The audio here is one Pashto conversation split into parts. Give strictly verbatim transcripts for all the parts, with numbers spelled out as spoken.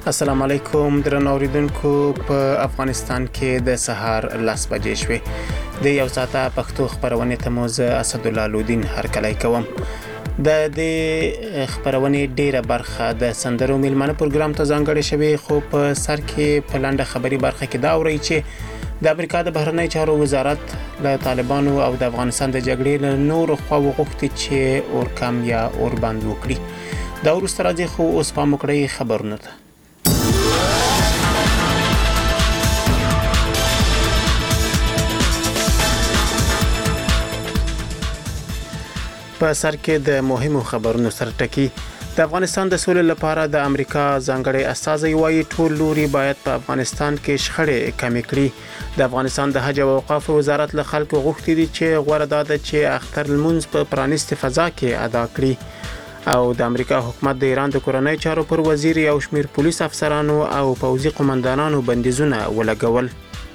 السلام علیکم درنو اوریدونکو. په افغانستان کې د سهار لس بجې شوې. د یو ساعته پښتو خبرونه ته مو زه اسدالله لودین هرکلی کوم. د دې خبرونې ډیره برخه د سندرو میلمانه پروګرام ته ځانګړې شوې، خو په سر کې په لنډه خبري برخه کې دا اوري چې د امریکا د بهرنی چارو وزارت له طالبانو او د افغانستان د جګړې له نور خوا وغوښتي چې اورکم یا اوربند وکړي. دا وروسته راځي، خو اوس پام وکړئ خبرونه ته. په سر کې د مهمو خبرونو سره ټکی. د افغانستان د سولې لپاره د امریکا ځانګړي استازي وايي ټول لوري باید په افغانستان کې شخړې کمې کړي. د افغانستان د حج او اوقاف وزارت له خلکو غوښتي دي چې غوړه ده چې اختر المنځ په پرانیستي فضا کې ادا کړي. او د امریکا حکومت د ایران د کورنۍ چارو پر وزیر او شمیر پولیس افسرانو او پوځي قومندانانو بندیزونه ولګول.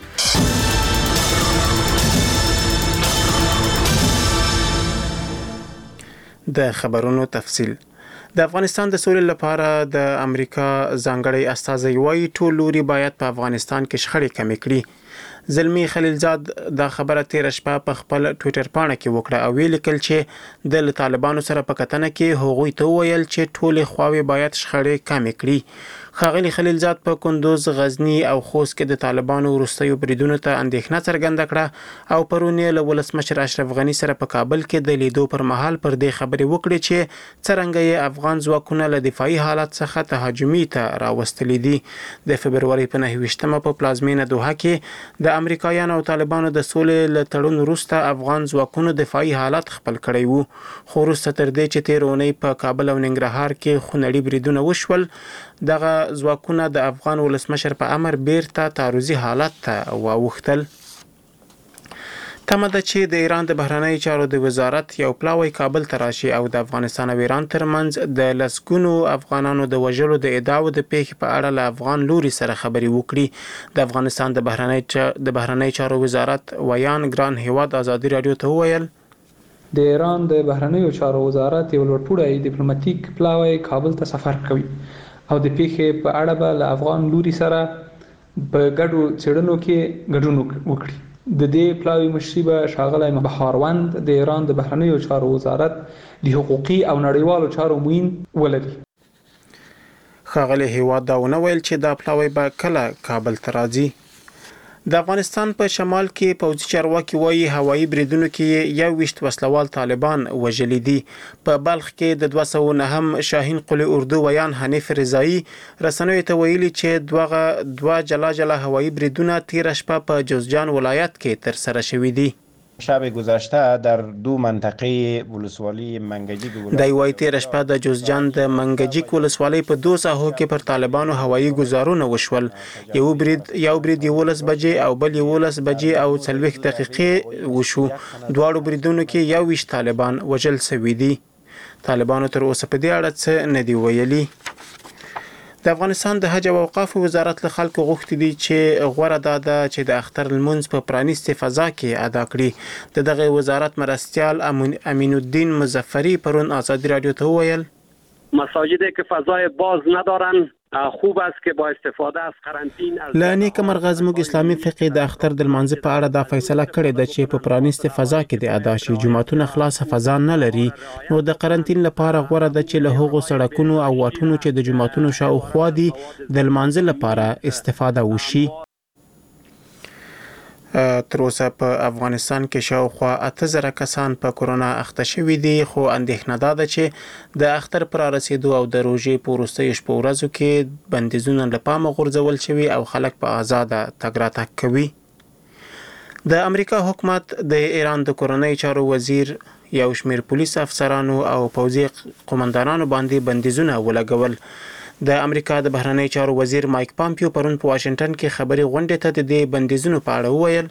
د خبرونو تفصیل. د افغانستان د سولې لپاره د امریکا ځانګړي استازي وايي ټول لوري باید په افغانستان کې شخړې کمې کړي. زلمی خلیلزاد دا خبره تیر شپه په خپل ټوئیټر پاڼه کې وکړه او ویل کل چې د طالبانو سره په کتنه کې هغوی ته ویل چې ټول خواوې باید شخړې کمې کړي. ښاغلي خلیلزاد په کندوز، غزنی او خوست کې د طالبانو وروستیو بریدونو ته اندېښنه څرګنده کړه او پرون یې له ولسمشر اشرف غنی سره په کابل کې د لیدو پر مهال پر دې خبرې وکړې چې څرنګه یې افغان ځواکونه له دفاعي حالت څخه تهاجمي ته راوستلي دي. د فبروري په نهه ویشتمه په پلازمینه دوحه کې د امریکایانو او طالبانو د سولې له تړون وروسته افغان ځواکونو دفاعي حالت خپل کړی وو، خو وروسته تر دې چې تیر اونۍ په کابل او ننګرهار کې خونړي بریدونه وشول، دغه ځواکونه د افغان ولسمشر په امر بیرته تعرضي حالت ته واوښتل. تمه ده چې د ایران د بهرنی چارو د وزارت یو پلاوی کابل ته راشي او د افغانستان او ایران ترمنځ د لسګونو افغانانو د وژلو د ادعاو د پیښې په اړه له افغان لوري سره خبرې وکړي. د افغانستان د بهرنی د بهرنی چارو وزارت ویان ګران هیواد ازادي رادیو ته وویل د ایران د بهرنیو چارو وزارت یو لوړپوړی ډیپلوماټیک پلاوی کابل ته سفر کوي او د پیښې په اړه به له افغان لوري سره په ګډو څېړنو کې ګډون وکړي. د دې پلاوی مشري به ښاغلی بهاروند د ایران د بهرنیو چارو وزارت د حقوقي او نړیوالو چارو معین ولري. ښاغلی هیواد دا ونه ویل چې دا پلاوی به کله کابل ته راځي. د افغانستان په شمال کې پوځي چارواکي وايي هوایي بریدونو کې یو ویشت وسلوال طالبان وژلي دي. په بلخ کې د دوه سوه نهم شاهین قلی اردو ویان حنیف رضایی رسنیو ته ویلي چې دوه دوه جلا جلا هوایي بریدونه تیر شپه په جوزجان ولایت کې تر سره شوي دي. شب گذشته در دو منطقه ولسوالی منگجیک د وای تیر شپه د جوزجان د منگجیک ولسوالۍ په دوه ساحو کې پر طالبانو هوایي گزارونه وشول. یو برید یو برید یولس بجې او بل یولس بجې او څلوېښت دقیقې وشو. دواړو بریدونو کې یو ویشت طالبان وژل شوي دي. طالبانو تر اوسه په دې اړه څه نه دی ویلي. د افغانستان د حج او اوقاف وزارت له خلکو غوښتي دي چې غوړه ده چې د اختر المنځ په پرانیستي فضا کې ادا کړي. د دغه وزارت مرستیال امین الدین مظفری پرون آزادی رادیو ته وویل مساجدی که فضای باز ندارن خوب است که با استفاده از قرنطین از لانی کمرغه زموږ اسلامي فقه د اختر د لمانځه په اړه دا فیصله کړې ده چې په پرانیستي فضا کې د ادا شي. جمعتونه خلاص فضا نه لري، نو د قرنطین لپاره غوړه ده چې له هغو سړکونو او واټونو چې د جمعتونو شاوخوا دي د لمانځه لپاره استفاده وشي. تر اوسه په افغانستان کې شاوخوا اته زره کسان په کورونا اخته شوي دي، خو اندېښنه ده چې د اختر پر رسیدو او د روژې په وروستیو شپو ورځو کې بندیزونه له پامه غورځول شوي او خلک په آزاده تګ راتګ کوي. د امریکا حکومت د ایران د کورنۍ چارو وزیر یو شمیر پولیس افسرانو او پوځي قومندانانو باندې بندیزونه ولګول. د امریکا د بهرنی چارو وزیر مایک پامپیو پرون په واشنگټن کې خبري غونډې ته د دې بندیزونو په اړه وویل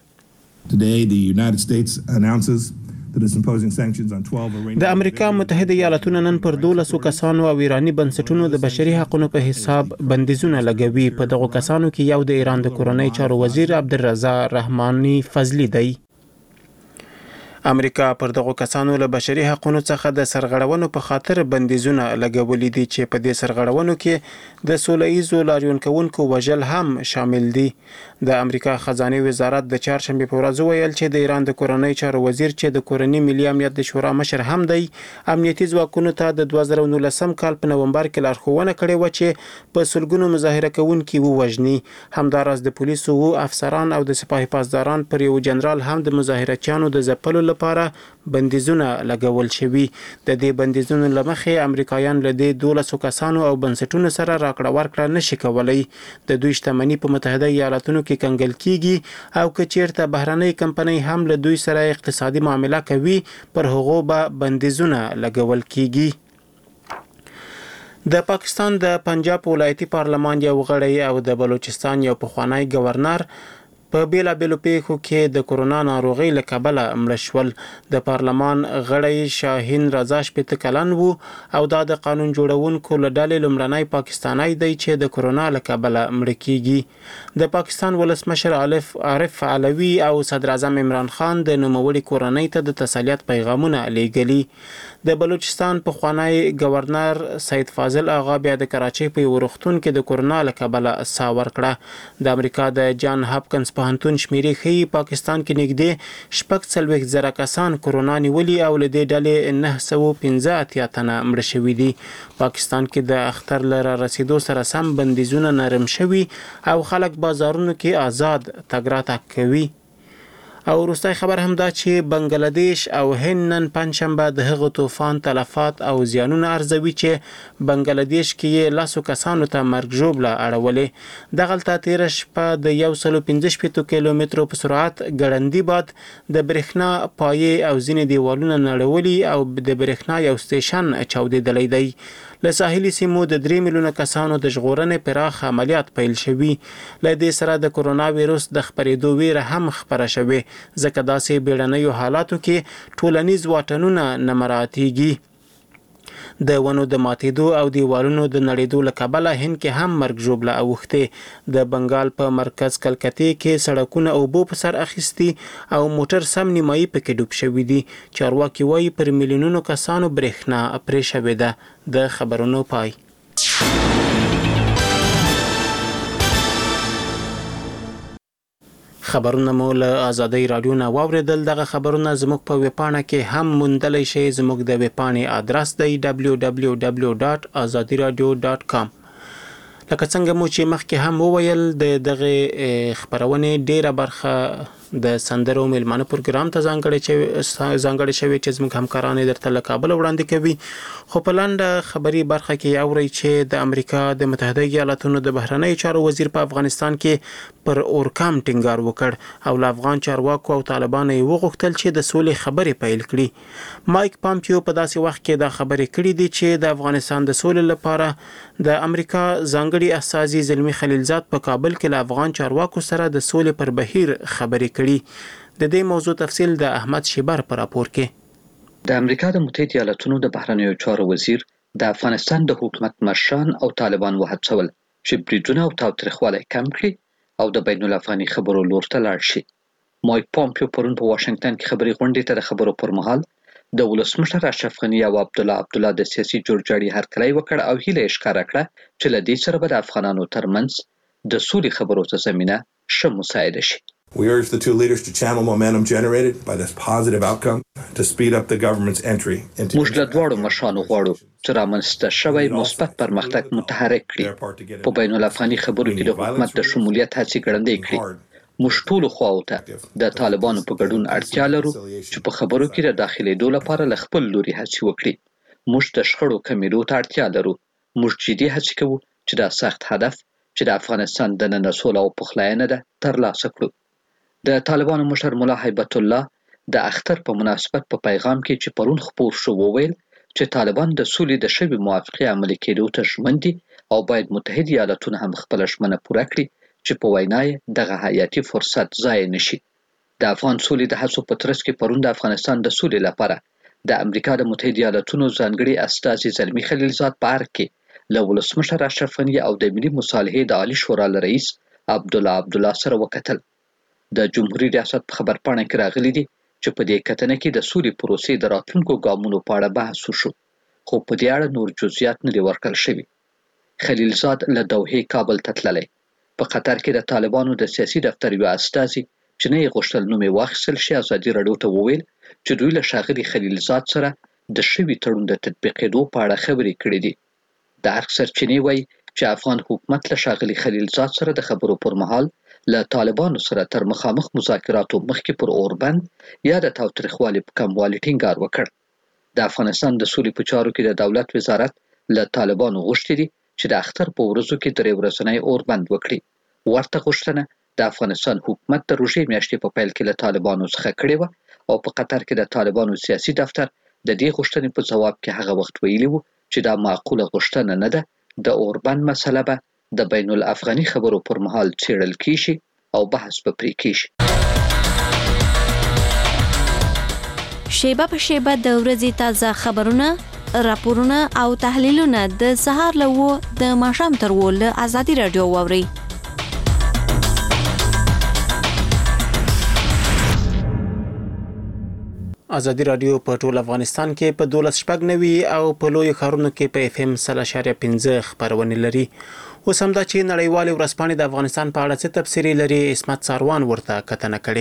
د امریکا متحده ایالاتونو نن پر دولسو کسانو او ایرانی بنسټونو د بشري حقوقو په حساب بندیزونه لګوي. په دغو کسانو کې یو د ایران د کورنۍ چارو وزیر عبدالرضا رحماني فضلی دی. امریکا پر دغه کسانو له بشري حقوقو څخه د سرغړونو په خاطر بندیزونه لګولې دي چې په دې سرغړونو کې د سوله‌ایزو لاریون کوونکو وژل هم شامل دي. د امریکا خزانه وزارت د چهارشنبه په ورځ ویل چې د ایران د کورنۍ چارو وزیر چې د کورنۍ ملي امنیت د شورا مشر هم دی، امنیتي ځواکونو ته د دوه زره او نولسم کال په نومبر کې لارښوونه کړې و چې په سلګونو مظاهره کوونکي ووژني. همداراز د پولیسو افسران او د سپاه پاسداران پر یو جنرال هم د مظاهرچیانو د ځپلو لپاره بندیزونه لګول شوي. د دې بندیزونو لمخې امریکایان له دې دولسو کسانو او بنسټونو سره راکړه ورکړه نشي کولای. د دوی شتمني په متحده ایالاتونو کې کنګل کیږي او که چیرته بهرنۍ کمپنۍ هم له دوی سره اقتصادي معامله کوي پر هغو به بندیزونه لګول کیږي. د پاکستان د پنجاب ولایتي پارلمان یو غړی او د بلوچستان یو پخوانی گورنر په بیلا بیلو پیښو کې د کرونا ناروغي له کبله مړه شول. د پارلمان غړی شاهین رضا شپېته کلن وو او دا د قانون جوړونکو له ډلې لومړنی پاکستانی دی چې د کرونا له کبله مړه کیږي. د پاکستان ولسمشر عارف علوي او صدر اعظم عمران خان د نوموړي کورنۍ ته د تسلیت پیغامونه لیږلي. د بلوچستان پخوانی گورنر سید فاضل آغا بیا د کراچۍ په یو روغتون کې د کرونا له کبله ساه ورکړه. د امریکا د جان هاپکنز پوهنتون شمیرې ښیي پاکستان کې نږدې شپږ څلوېښت زره کسان کرونا نیولي او له دې ډلې نهه سوه پنځه اتیا تنه مړه شوي دي. پاکستان کې د اختر له رارسېدو سره سم بندیزونه نرم شوي او خلک بازارونو کې آزاد تګ راتګ کوي. او وروستی خبر هم دا چې بنگلادیش او هند نن پنجشنبه د هغه طوفان تلفات او زیانونه ارزوي چې بنگلادیش کې یې لسو کسانو ته مرګ ژوبله اړولې. دغلته تېره شپه د یو سلو پنځه شپېتو کیلومترو په سرعت ګړندي باد د برېښنا پایې او ځینې دیوالونه نړولي او د برېښنا یو سټیشن چاودېدلی دی. له ساحلي سیمو د درې میلیونه کسانو د ژغورنې پراخ عملیات پیل شوي. له دې سره د کرونا ویروس د خپرېدو ویره هم خپره شوې ځکه داسې بیړنیو حالاتو کې ټولنیز واټنونه نه مراعاتېږي. د ونو د ماتېدو او دیوالونو د نړېدو له کبله هند کې هم مرګ ژوبله اوښتې. د بنګال په مرکز کلکتې کې سړکونه اوبو په سر اخیستي او موټر سم نیمایي پکې ډوب شوي دي. چارواکي وایي پر میلیونونو کسانو برېښنا پرې شوې ده. د خبرونو پای. خبرونه مو له آزادۍ راډیو نه واورېدل. دغه خبرونه زموږ په ویبپاڼه کې هم موندلی شئ. زموږ د ویبپاڼې آدرس دی دبلیو دبلیو دبلیو ډاټ ازادي راډیو ډاټ کام. لکه څنګه مو چې مخکې هم وویل د دغه خبرونې ډیره برخه د سندرو میلمانه پروګرام ته ځانګړې شوې چې زموږ همکاران درته له کابل وړاندې کوي. خو په لنډه خبري برخه کې اورئ چې د امریکا د متحده ایالاتونو د بهرنیو چارو وزیر په افغانستان کې پر اورکام ټینګار وکړ او له افغان چارواکو او طالبانو یې وغوښتل چې د سولې خبرې پیل کړي. مایک پامپیو په داسې وخت کې دا خبرې کړې دي چې د افغانستان د سولې لپاره د امریکا ځانګړي استازي زلمي خلیلزاد په کابل کې له افغان چارواکو سره د سولې پر بهیر خبرې کړي. د دې موضوع تفصیل د احمد شیبر پر راپور کې. د امریکا د متحده ایالاتونو د بهرنیو چارو وزیر د افغانستان د حکومت مشران او طالبان وهڅول چې بریدونه او تاوتریخوالی کم کړي او د بین الافغاني خبرو لور ته لاړ شي. مایک پامپیو پرون په واشنگټن کې خبري غونډې ته د خبرو پر مهال د ولسمشر اشرف غني او عبدالله عبدالله د سیاسي جوړجاړي هرکلی وکړ او هیله یې ښکاره کړه چې له دې سره به د افغانانو ترمنځ د سولې خبرو ته زمینه ښه مساعده شي. We urge the two leaders to channel momentum generated by this positive outcome to speed up the government's entry into موږ له دواړو مشرانو غواړو چې رامنځته شوی مثبت پرمختګ متحرک کړي. په بین الافغاني خبرو کې د حکومت د شمولیت هڅې ګړندۍ کړي. موږ ټولو خواو ته د طالبانو په ګډون اړتیا لرو چې په خبرو کې د داخلېدو لپاره له خپل لوري هڅې وکړي. موږ د شخړو کمیدو ته اړتیا لرو. موږ جدي هڅې کوو چې دا سخت هدف چې د افغانستان دننه سوله او پخلاینه ده ترلاسه کړو. د طالبانو مشر ملا هیبت الله د اختر په مناسبت په پیغام کې چې پرون خپور شو وویل چې طالبان د سولې د شوي موافقې عملي کېدو ته ژمن دي او باید متحده ایالاتونه هم خپله ژمنه پوره کړي چې په وینا یې دغه حیاتي فرصت ضایع نشي. د افغان سولې د هڅو په ترڅ کې پرون د افغانستان د سولې لپاره د امریکا د متحده ایالاتونو ځانګړي استازي زلمي خلیلزاد په ارګ کې له ولسمشر اشرف غني او د ملي مصالحې د عالي شورا له رئیس عبدالله عبدالله سره وکتل. د جمهوریت ریاست په خبرپاڼه کې راغلي دي چې په دې کتنه کې د سولې پروسې د راتلونکو ګامونو په اړه بحث وشو، خو په دې اړه نور جزئیات نه دي ورکړل شوي. خلیلزاد له دوحې کابل ته تللی. په قطر کې د طالبانو د سیاسي دفتر یو استازي چې نه یې غوښتل نوم یې واخیستل شي ازادي راډیو ته وویل چې دوی له ښاغلي خلیلزاد سره د شوي تړون د تطبیقېدو په اړه خبرې کړې دي. د ارګ سرچینې وایي چې افغان حکومت له ښاغلي خلیلزاد سره د خبرو پر مهال له طالبانو سره تر مخامخ مذاکراتو مخکې پر اوربند یا د تاوتریخوالي په کموالي ټینګار وکړ. د افغانستان د سولې په چارو کې د دولت وزارت له طالبانو غوښتي دي چې د اختر په ورځو کې درې ورځنی اوربند وکړي. ورته غوښتنه د افغانستان حکومت د روژې میاشتې په پیل کې له طالبانو څخه کړې وه او په قطر کې د طالبانو سیاسي دفتر د دې غوښتنې په ځواب کې هغه وخت ویلي وو چې دا معقوله غوښتنه نه ده. د اوربند مسله به د بین الافغاني خبرو پر مهال څېړل کیږي او بحث به پرې کیږي. شیبه په شیبه د ورځې تازه خبرونه، راپورونه او تحلیلونه د سهار له اوه د ماښام تر اوه له ازادي راډیو واورئ. ازادي راډیو په ټول افغانستان کې په دولس شپږ نوي او په لوی ښارونو کې په اف ام سل اشاریه پنځه خبرونه لري. اوس هم دا چې نړیوالې ورځپاڼې د افغانستان په اړه څه تبصرې لري، اسمت ساروان ورته کتنه کړې.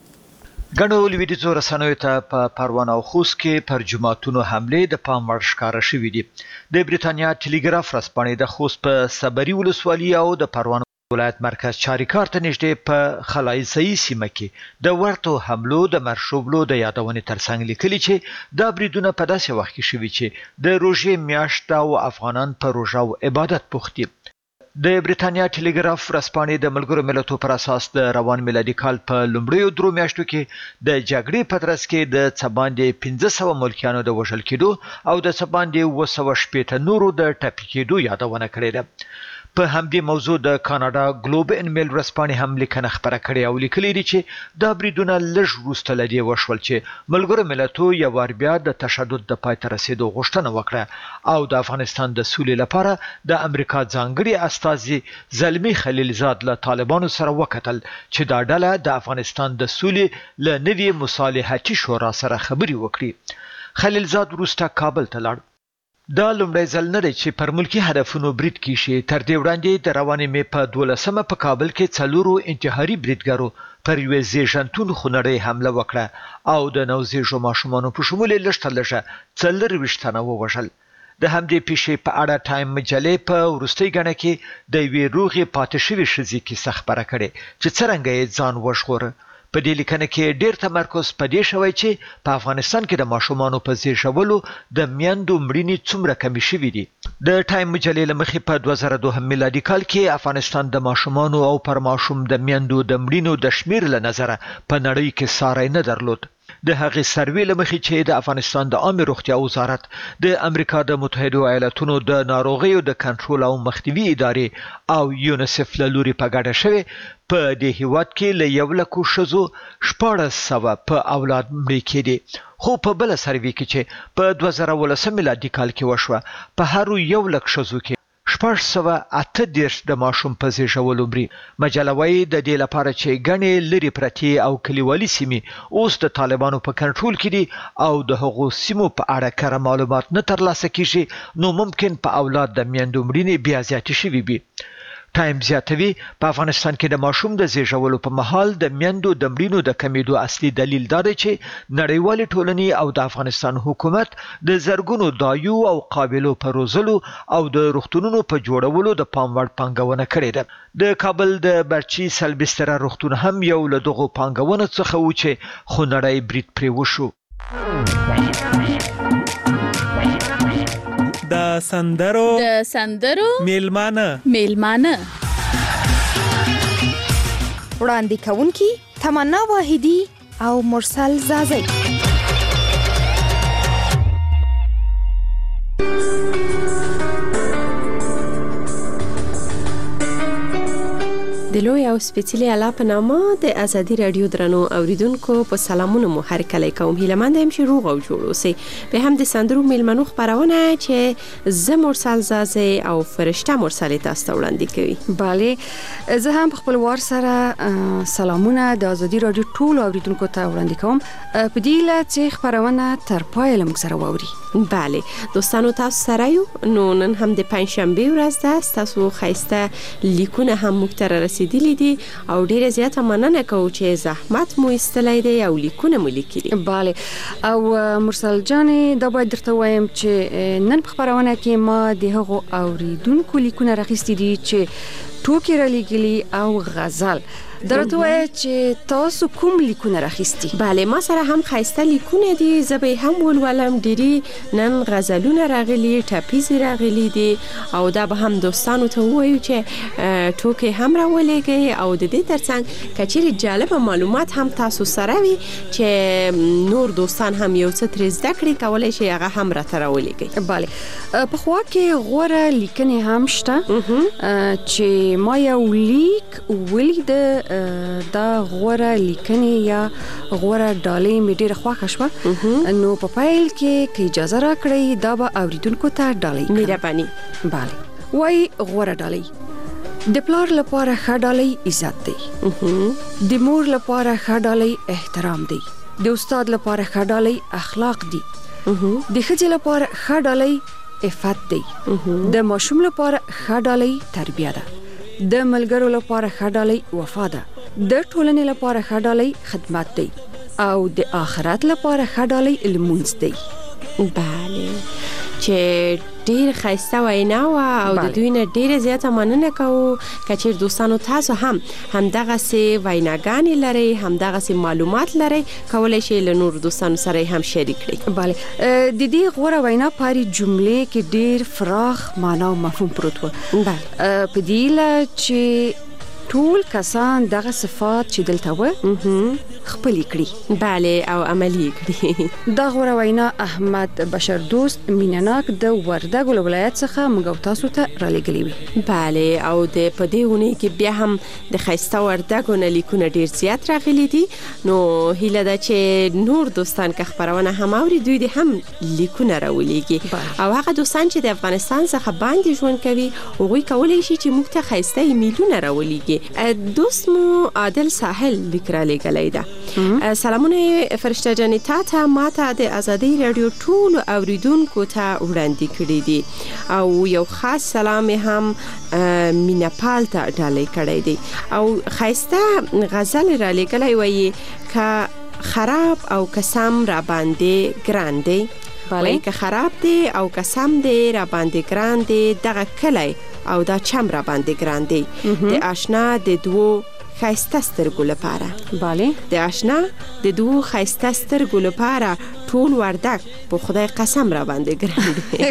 ګڼو لویدیځو رسنیو ته په پروان او خوست کې پر جماعتونو حملې د پام وړ ښکاره شوې دي. د بریتانیا ټلګراف ورځپاڼې د خوست په صبري ولسوالي او د پروان ولایت مرکز چاریکار ته نږدې په خلایزي سیمه کې د ورته حملو د مرشوبلو د یادونې ترڅنګ لیکلي چې دا بریدونه په داسې وخت کې شوي چې د روژې میاشت او افغانان په روژه او عبادت بوخت دي. د بریتانیا ټلګراف ورځپاڼې د ملګرو ملتونو پر اساس د روان میلادي کال په لومړیو درو میاشتو کې د جګړې په ترڅ کې د څه باندې پنځه سوه ملکیانو د وژل کېدو او د څه باندې اوه سوه شپېته نورو د ټپي کېدو یادونه کړې ده. په همدې موضوع د کاناډا ګلوب ان میل ورځپاڼې هم لیکنه خپره کړې او لیکلي دي چې دا بریدونه لږ وروسته له دې وشول چې ملګرو ملتونو یو وار بیا د تشدد د پای ته رسېدو غوښتنه وکړه او د افغانستان د سولې لپاره د امریکا ځانګړي استازي زلمي خلیلزاد له طالبانو سره وکتل چې دا ډله د افغانستان د سولې له نوي مصالحتي شورا سره خبرې وکړي. خلیلزاد وروسته کابل ته لاړ. دا لومړی ځل نه دی چې پر ملکی هدفونو برید کیږي. تر دې وړاندې د روانې مې په دولسمه په کابل کې څلورو انتحاري بریدګرو پر یوې زیږنتون خونړۍ حمله وکړه او د نوزیږو ماشومانو په شمول یې لږ تر لږه څلرویشت تنه ووژل. د همدې پیښې په اړه ټایم مجلې په وروستۍ ګڼه کې د یوې روغې پاتې شوې ښځې کیسه خپره کړې چې څرنګه یې ځان وژغوره. په دې لیکنه کې ډېر تمرکز په دې شوی چې په افغانستان کې د ماشومانو په زیږولو د میندو مړینې څومره کمې شوي دي. د ټایم مجلې له مخې په دوه زره دوهم میلادي کال کې افغانستان د ماشومانو او پر ماشوم د میندو د مړینو د شمیر له نظره په نړۍ کې ساری نه درلود. د هغې سروې له مخې چې د افغانستان د عامې روغتیا وزارت د امریکا د متحدو ایالاتونو د ناروغیو د کنټرول او مخنیوي ادارې او یونیسف له لوري په ګډه شوې په دې هیواد کې له یو لکو ښځو شپاړس سوه په اولاد مړې کېدې. خو په بله سروې کې چې په دوه زره اوولسم میلادي کال کې وشوه په هرو یو لک ښځو کې شپږ سوه اته دېرش د ماشوم په زیږولو مري. مجله وایي د دې لپاره چې ګڼې لرې پرتې او کلیوالي سیمې اوس د طالبانو په کنټرول کې دي او د هغو سیمو په اړه کره معلومات نه ترلاسه کیږي نو ممکن په اولاد د میندو مړینې بیا زیاتې شوي وي. ټایم زیاتوي په افغانستان کې د ماشوم د زیږولو په مهال د میندو د مړینو د کمیدو اصلي دلیل دا دی چې نړیوالې ټولنې او د افغانستان حکومت د زرګونو دایو او قابلو په روزلو او د روغتونونو په جوړولو د پام وړ پانګونه کړې ده. د کابل د برچي سلبستره روغتون هم یو له دغو پانګونو څخه و چې خونړی برید پرې وشو. د سندرو د سندرو میلمانه میلمانه وړاندې کوونکي تمنا واحدی او مرسل زازی. د د لوی او سپېڅلي الله په نامه د ازادي رادیو درنو اوریدونکو په سلامونه مو هرکلی کوم. هیله یم چې روغ او جوړ اوسئ. به هم د سندرو میلمنو خپرونه چې زه مرسل زازی او فرشته مرسل تاسو ته وړاندې کوي. بله، زه هم په خپل وار سره سلامونه د ازادي رادیو ټول اوریدونکو ته وړاندې کوم په دې هیله چې خپرونه تر پایه له موږ سره واوري. بله دوستانو، تاسو سره یو. نو نن هم د پنجشنبه ورځ ده. تاسو ښایسته لیکونه هم موږ ته رسیدلي دي او ډیره زیاته مننه کوو چې زحمت مو ایستلی دی او لیکونه مو لیکلي. بله، او مرسل جانې دا باید درته وایم چې نن په خپرونه کې ما د هغو اوریدونکو لیکونه راخیستي دي چې ټوکې را لیږلي او غزل. درته وایم چې تاسو کوم لیکونه راخیستي؟ بله، ما سره هم ښایسته لیکونه دي. زه به هم ولولم. ډیری نن غزلونه راغلي، ټپیزې راغلي دي او دا به هم دوستانو ته ووایو چې ټوکې هم راولېږئ او د دې ترڅنګ که چیرې جالبه معلومات هم تاسو سره وي چې نور دوستان هم یو څه ترې زده کړي، کولی شي هغه هم راته راولېږئ. بله، په خوا کې غوره لیکنې هم شته چې ما یو لیک ولیده. دا غوره لیکنې یا غوره ډالۍ مې ډېره خوښه شوه. نو په پیل کې که اجازه راکړئ دا به اوریدونکو ته ډالۍ کړم. مهرباني. بله، وایي غوره ډالۍ د پلار لپاره ښه ډالۍ عزت دی، د مور لپاره ښه ډالۍ احترام دی، د استاد لپاره ښه ډالۍ اخلاق دي، د ښځې لپاره ښه ډالۍ عفت دی، د ماشوم لپاره ښه ډالۍ تربیه ده، د ملګرو لپاره ښه ډالۍ وفا ده، د ټولنې لپاره ښه ډالۍ خدمت دی او د آخرت لپاره ښه ډالۍ لمونځ دی. بله، چې ډیر ښایسته وینا وه او د دوی نه ډیره زیاته مننه کوو. که چیرې دوستانو تاسو هم همدغسې ویناګانې لرئ، همدغسې معلومات لرئ، کولی شئ له نورو دوستانو سره هم شریک کړئ. بله، د دې غوره وینا په هرې جملې کې ډیر فراخ معنا او مفهوم پروت و. بله، په دې هیله چې ټول کسان دغه صفات چې دلته و خپل کړي. بله، او عملی کړي. دا غوره وینا احمد بشر دوست مینناک د وردګو له ولایت څخه موږ او تاسو ته رالیږلې وي. بله، او د په دې اونۍ کې بیا هم د ښایسته وردګو نه لیکونه ډیر زیات راغلي دي. نو هیله ده چې نور دوستان که خپرونه هم اوري دوی دې هم لیکونه راولېږي او هغه دوستان چې د افغانستان څخه باندې ژوند کوي هغوی کولی شي چې موږ ته ښایسته ایمیلونه راولېږي. دوست مو عادل ساحل لیک رالیږلی ده. سلامونه فرشته جانې تا ته ما ته د ازادۍ راډیو ټولو اوریدونکو ته وړاندې کړي دي او یو خاص سلام هم مینپال ته ډالۍ کړی دی او ښایسته غزل رالیږلی وایي که خراب او کسم را باندې ګران دی. وایي که خراب دی او کسم دی را باندې ګران دی، دغه کلی او دا چم را باندې ګران دی، د آشنا د دوو ښایسته سترګو لپاره. بله، د آشنا د دوو ښایسته سترګو لپاره ټول وردګ په خدای قسم را باندې ګران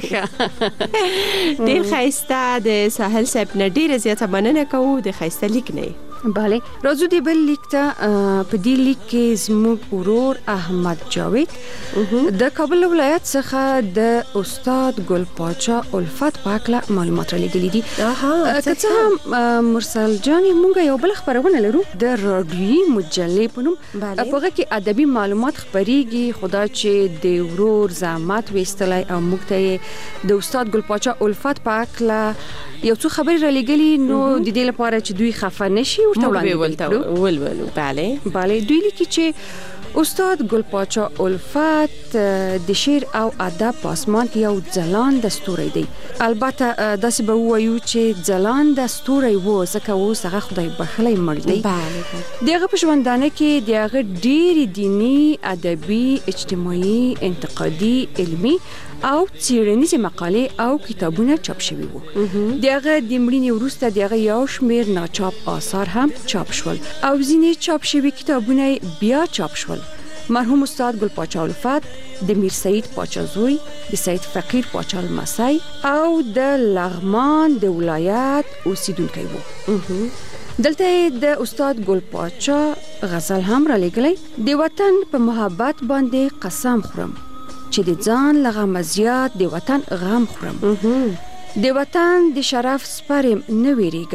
دی. ډیر ښایسته. د ساحل صاحب نه ډیره زیاته مننه کوو د ښایسته لیک نه. بله، راځو د بل لیک ته. په دې لیک کې زموږ ورور احمد جاوید د کابل ولایت څخه د استاد ګل پاچا الفت په هکله معلومات رالیږلي دي. که څه هم مرسل جانې موږ یو بل خپرونه لرو د راډیوي مجلې په نوم، په هغه کې ادبي معلومات خپریږي، خو دا چې د ورور زحمت ویستلی او موږ ته د استاد ګل پاچا الفت په هکله یو څو خبرې رالیږلي، نو د دې لپاره چې دوی خفه نشي ورته وړاندې کړو. ولولو. بله بله، دوی لیکي چې استاد ګل پاچا الفت د شعر او ادب په اسمان کې یو ځلانده ستوری دی. البته داسې به ووایو چې ځلانده ستوری و ځکه اوس هغه خدای بخلی مړ دی. د هغه په ژوندانه کې د هغه ډېرې دیني، ادبي، اجتماعي، انتقادي، علمي او څیړنیزې مقالې او کتابونه چاپ شوي وو. د هغه د مړینې وروسته د هغه یو شمېر ناچاپ آثار هم چاپ شول او ځینې چاپ شوي کتابونه بیا چاپ شول. مرحوم استاد ګل پاچا الفت د میر سعید پاچا زوی، د سید فقیر پاچا لمسی او د لغمان د ولایت اوسیدونکی وو. دلته د استاد ګل پاچا غزل هم رالیږلی. د وطن په محبت باندې قسم خورم چې د ځان له غمه زیات د وطن غم خورم. د وطن د شرف سپرم نه ویریږم،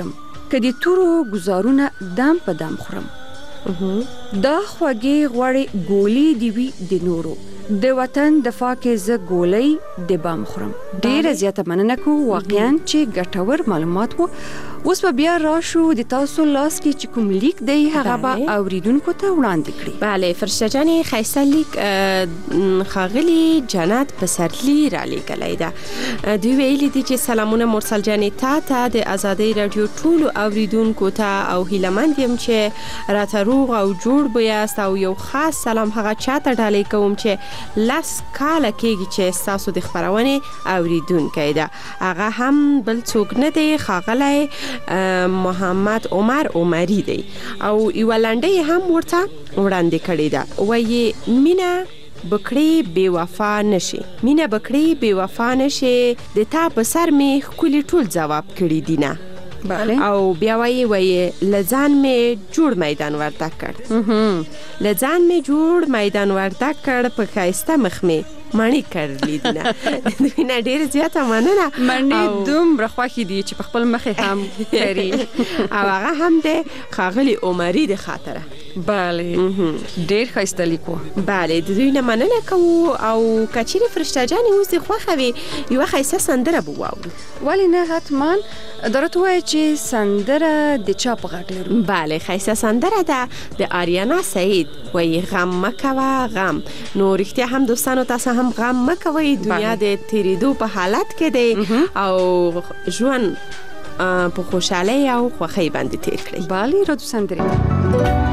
کدي تورو گزارونه دم په دم خورم دا خوږې غوړې ګولې دی وی د نورو د وطن دفاع کې ز ګولې د بام خورم ډېر زیاته مننه کو واقعا چې ګټور معلومات وو اوس په بیا راشو د تاسو لاس کې چې کوم لیک دی هغه به اوریدونکو ته وړاندې کړي. بله فرشته جانې ښایسته لیک ښاغلي جنت پسرلي را لیږلی ده. دوی ویلي دي چې سلامونه مرسل جانې تا ته د ازادۍ راډیو ټولو اوریدونکو ته او هیلهمند یم چې راته روغ او جوړ بویاست او یو خاص سلام هغه چاته ډالۍ کوم چې لس کاله کېږي چې ستاسو د خپرونې اوریدونکی ده. هغه هم بل څوک نه دی ښاغلی محمد عمر عمری دی او یو لنډۍ هم ورته وړاندې کړې ده. وایي مینه بکړې بې وفا نشي مینه بکړې بې وفا نشي د تا په سر مې ښکلي ټول ځواب کړي دي نه. بله او بیا وایي وایي لځان مې جوړ میدان ورته کړ لځان مې جوړ میدان ورته کړ په ښایسته مخ مې مڼې کرلي دي نه. دوی نه ډېره زیاته مننه. مڼې دومره خوښې دي چې په خپل مخې هم کري او هغه هم د ښاغلي عمري د خاطره. بله ډېر ښایسته لیک و. بله د دوی نه مننه کوو او که چیرې فرشته جانې اوس دې خوښه وي یوه ښایسته سندره به واورو. ولې نه حتما دا راته ووایه چې سندره د چا په غږ لرو. بله ښایسته سندره ده د آریانا سعید. وایي غم مه کوه غم. نو رښتیا هم دوستانو تاسو هم غم مه کوئ دنیا د تیریدو په حالت کې دی او ژوند په خوشحالۍ او خوښۍ باندې تیر کړئ. بله رادیو سندرې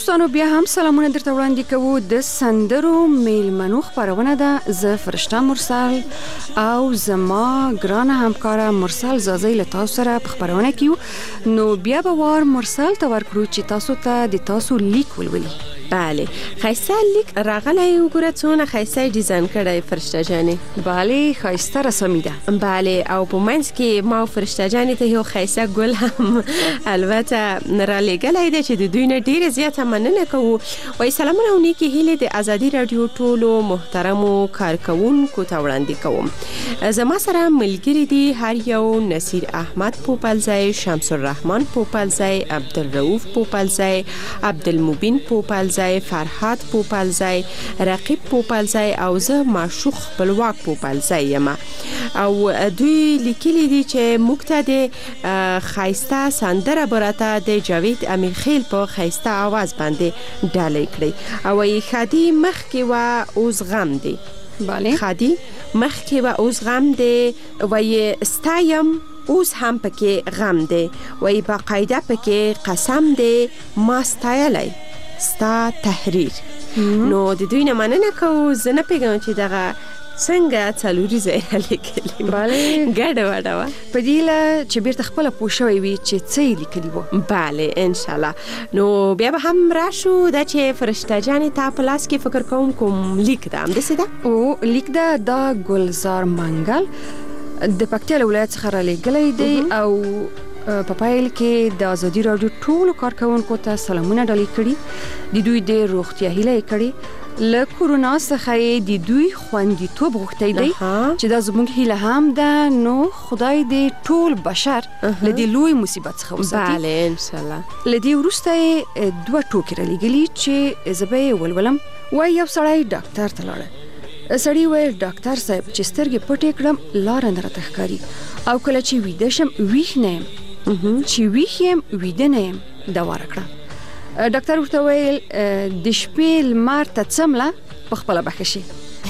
دوستانو بیا هم سلامونه درته وړاندې کوو د سندرو میلمنو خپرونه ده. زه فرشته مرسل او زما ګرانه همکاره مرسل زازی له تاسو سره په خپرونه کې یو. نو بیا به وار مرسل ته ورکړو چې تاسو ته د تاسو لیک ولولي. بله خیسته لیک راغلی وګوره څونه خیسته ډیزاین کړی فرشته جانې. بله خیسته رسمي ده. بله او په منځ کې ما فرشته جانې ته یو خیسته ګل هم البته را لېږلی دی چې د دوی نه ډېره زیاته مننه کوو. وایي سلامونه او نیکې هیلې د ازادي راډیو ټولو محترمو کارکوونکو ته وړاندې کوم. زما سره ملګري دي هر یو نصیر احمد پوپلزی، شمس الرحمن پوپلزی، عبدالرؤف پوپلزی، عبدالمبین پوپلزی، فرهاد پوپلزی، رقیب پوپلزی او زه معشوق خپلواک پوپلزی یم. او دوی لیکلي دي چې موږ ته د خایسته سندره براته د جاوید امیرخیل په خایسته आवाज باندې ډالۍ کړی. او یې خادي مخکې و اوس غم دی. بله خادي مخکې و اوس غم دی. وایي ستایم اوس هم پکې غم دی. وایي باقاعده پکې قسم دی ما ستایلی ستا تحریر. نو د دوی نه مننه کوو. زه نه پوهېږم چې دغه څنګه څلوري ځای رالیکلي. بله ګډه وډه وه په دې هیله چې بیرته خپله پوه شوی وي چې څه یې لیکلي وه. بله انشاءالله. نو بیا به هم راشو دا چې فرشته جانې تا په لاس کې فکر کوم کوم لیک ده همداسې ده؟ او لیک ده دا ګلزار منګل د پکتیا له ولایت څخه رالیږلی دی. او په پایل کې د ازادي راډیو ټولو کارکوونکو ته سلامونه ډالۍ کړي. د دوی د روغتیا هیله یې کړې. له کورونا څخه یې د دوی خوندیتوب غوښتی دی چې دا زموږ هیله هم ده. نو خدای دې ټول بشر له دې لوی مصیبت څخه وساتي. بله انشاءالله. له دې وروسته یې دوه ټوکې رالیږلي چې زه به یې ولولم. وایي یو سړی ډاکټر ته لاړه. سړي وویل ډاکټر صاحب چې سترګې پټې کړم لاره نه راته ښکاري او کله چې ویده شم ویښ نه یم، چې ویښ یم ویده نه یم. دوا راکړه. ډاکټر ورته وویل د شپې لمر ته څمله په خپله بښه شي.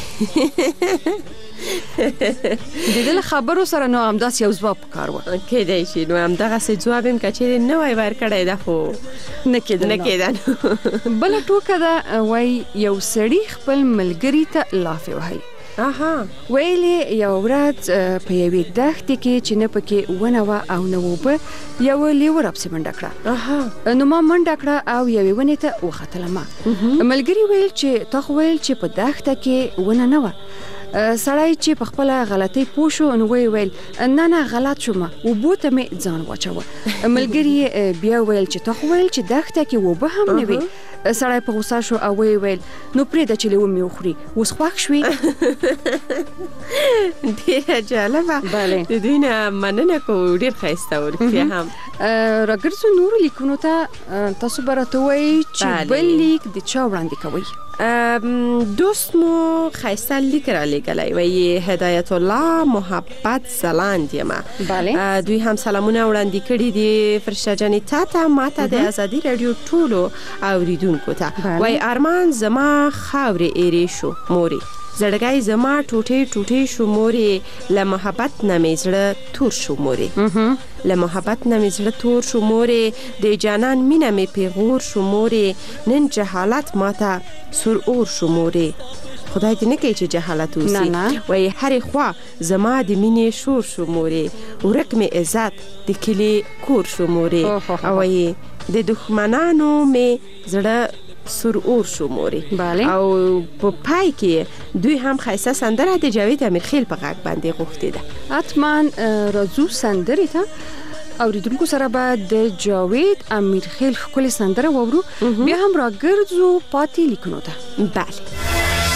د دې له خبرو سره نو همداسې یو ځواب پکار و. کیدای شي نو همدغسې ځواب یم که چېرې نه وای ورکړی ده خو نه کېده نه کېده. بله ټوکه ده. وایي یو سړي خپل ملګري ته لافې وهلي. اها ویلې یو ورځ په یوې دښتې کې چې نه پکې ونه وه او نه اوبه یوه لیوه راپسې منډه کړه. نو ما منډه کړه او یوې ونې ته وختلم. ملګري ویل چې تا خو ویل چې په دښته کې ونه نه وه. سړی چې په خپله غلطۍ پوه شو نو ویې ویل نه نه غلط شومه اوبو ته مې ځان واچوه. ملګري بیا ویل چې تا خو ویل چې دښته کې اوبه هم نه وي. سړی په غوسه شو او ویې ویل نو پرېږده چې لیوه مې وخوري. اوس خوښ شوې؟ ډېره جالبه. بله د دوی نه مننه کوو. ډېر ښایسته و رښتیا هم. راګرځو نورو لیکونو ته. تاسو به راته وایي چې بل لیک د چا وړاندې کوئ؟ دوست مو خیسته لیک را لیږلی. وایي هدایت الله محبت زلاند یم. بله دوی هم سلامونه وړاندې کړي دي فرشته جانې تا ته ما ته د ازادي راډیو ټولو اوریدونکو ته. وایي ارمان زما خاورې ایرې شو مورې، زړګی زما ټوټې ټوټې شو مورې، له محبت نه مې زړه تور شو مورې، له محبت نه مې زړه تور شو مورې، د جانان مینه مې پیغور شو مورې، نن جهالت ماته سور اور شو مورې. خدای دې نه کوي چې جهالت اوسي. وایي هرې خوا زما د مینې شور شو مورې، ورک مې عزت د کلي کور شو مورې. او وایي د دښمنانو مې زړه سور اور شو مورې. او په پای کې دوی هم خیسته سندره د جاوید امیرخیل په غږ باندې غوښتې ده. حتما راځو سندرې ته. اوریدونکو سره به د جاوید امیرخیل ښکلې سندره واورو. بیا هم راګرځو پاتې لیکونو ته. بله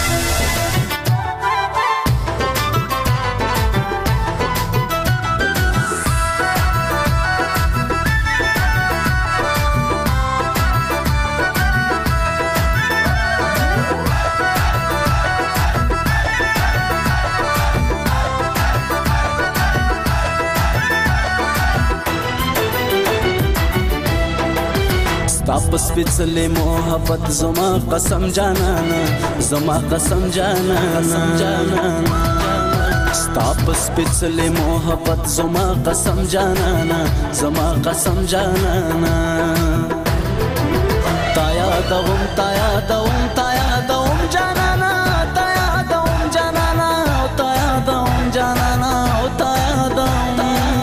ستا په سپېڅلې محبت زما قسم جانانا، زما قسم جانانا، ستا په سپېڅلې محبت زما قسم جانانا، زما قسم جانانا. تا یاد یادوم تا یادوم تا یادوم جانانا تا یادوم جانانا او تا یادوم جانانا او تا یادوم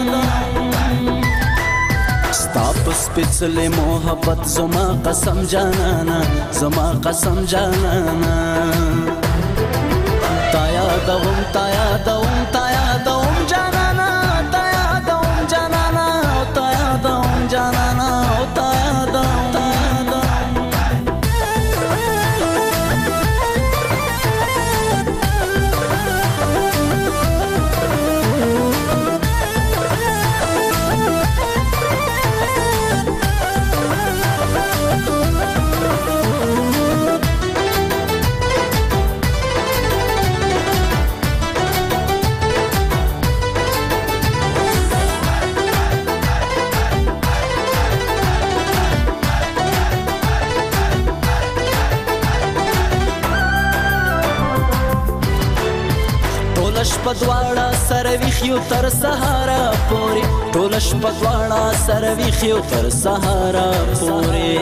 ستا په سپېڅلې محبت زما قسم جانانا زما قسم جانانا تا یادوم تا یادوم تا یادوم جانانا تا یادوم جانانا او تا یادوم جانانا او تا یادوم شپه دواړه سره ویښیو تر سهاره پورې ټوله شپه دواړه سره ویښیو تر سهاره پورې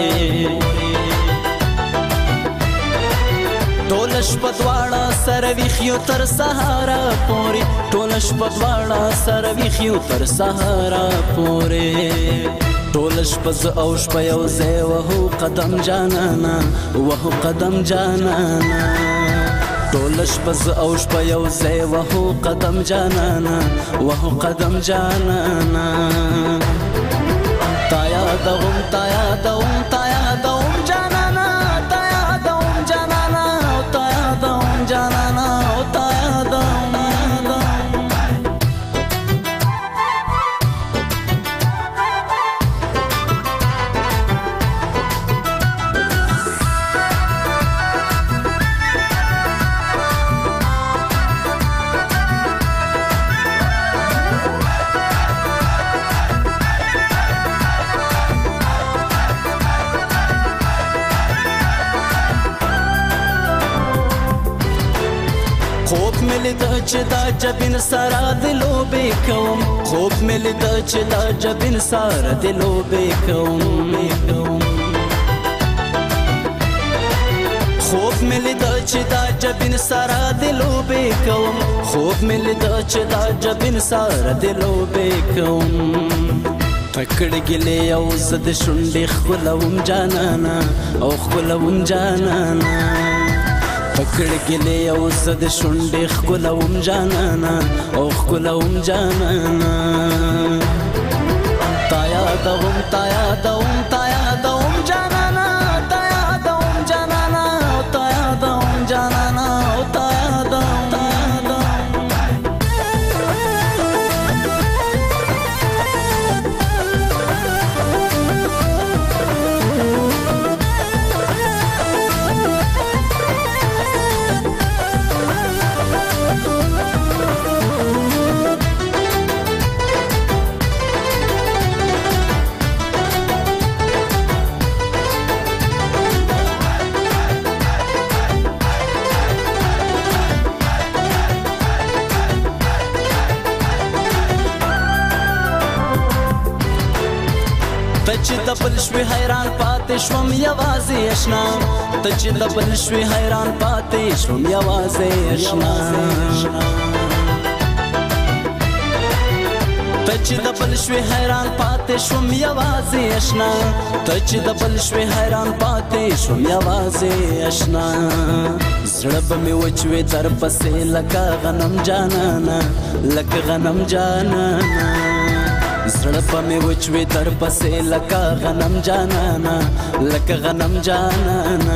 ټوله شپه دواړه سره ویښیو تر سهاره پورې ټوله شپه دواړه سره ویښیو تر سهاره پورې ټوله شپه زه او شپه یو ځای وهو قدم جانانا وهو قدم جانانا ټوله شپه زه او شپه یو ځای وهو قدم جانانا وهو قدم جانانا تا یادوم تا یادوم تا یادوم جانانا تا یادوم جانانا او تا یادوم جانانا او تا یادوم خوب مې لیده چې دا جبین سره د لوبې کوم خوب مې لیده چې دا جبین سره د لوبې کوم خوب مې لیده چې دا جبین سره د لوبې کوم خوب مې لیده چې دا جبین سره د لوبې کوم پکړ ګلې او زه د شونډې ښکلوم جانانا او ښکلوم جانانا پکړ ګلې او زه د شونډې ښکلوم جانانا او ښکلوم جانانا تا یادوم تا یادوم تا یادوم جانانا تا یادوم جانانا او تا یادوم جانانا او تا یادوم ته چې د بل شوې حیران پاتې شوم یوازې اشنا ته چې د بل شوې حیران پاتې شوم یوازې اشنا ته چې د بل شوې حیران پاتې شوم یوازې اشنا ته چې د بل شوې حیران پاتې شوم یوازې اشنا زړه به مې وچوي در پسې لکه غنم جانانا لکه غنم جانانا زړه به مې وچوي در پسې لکه غنم جانانا لکه غنم جانانا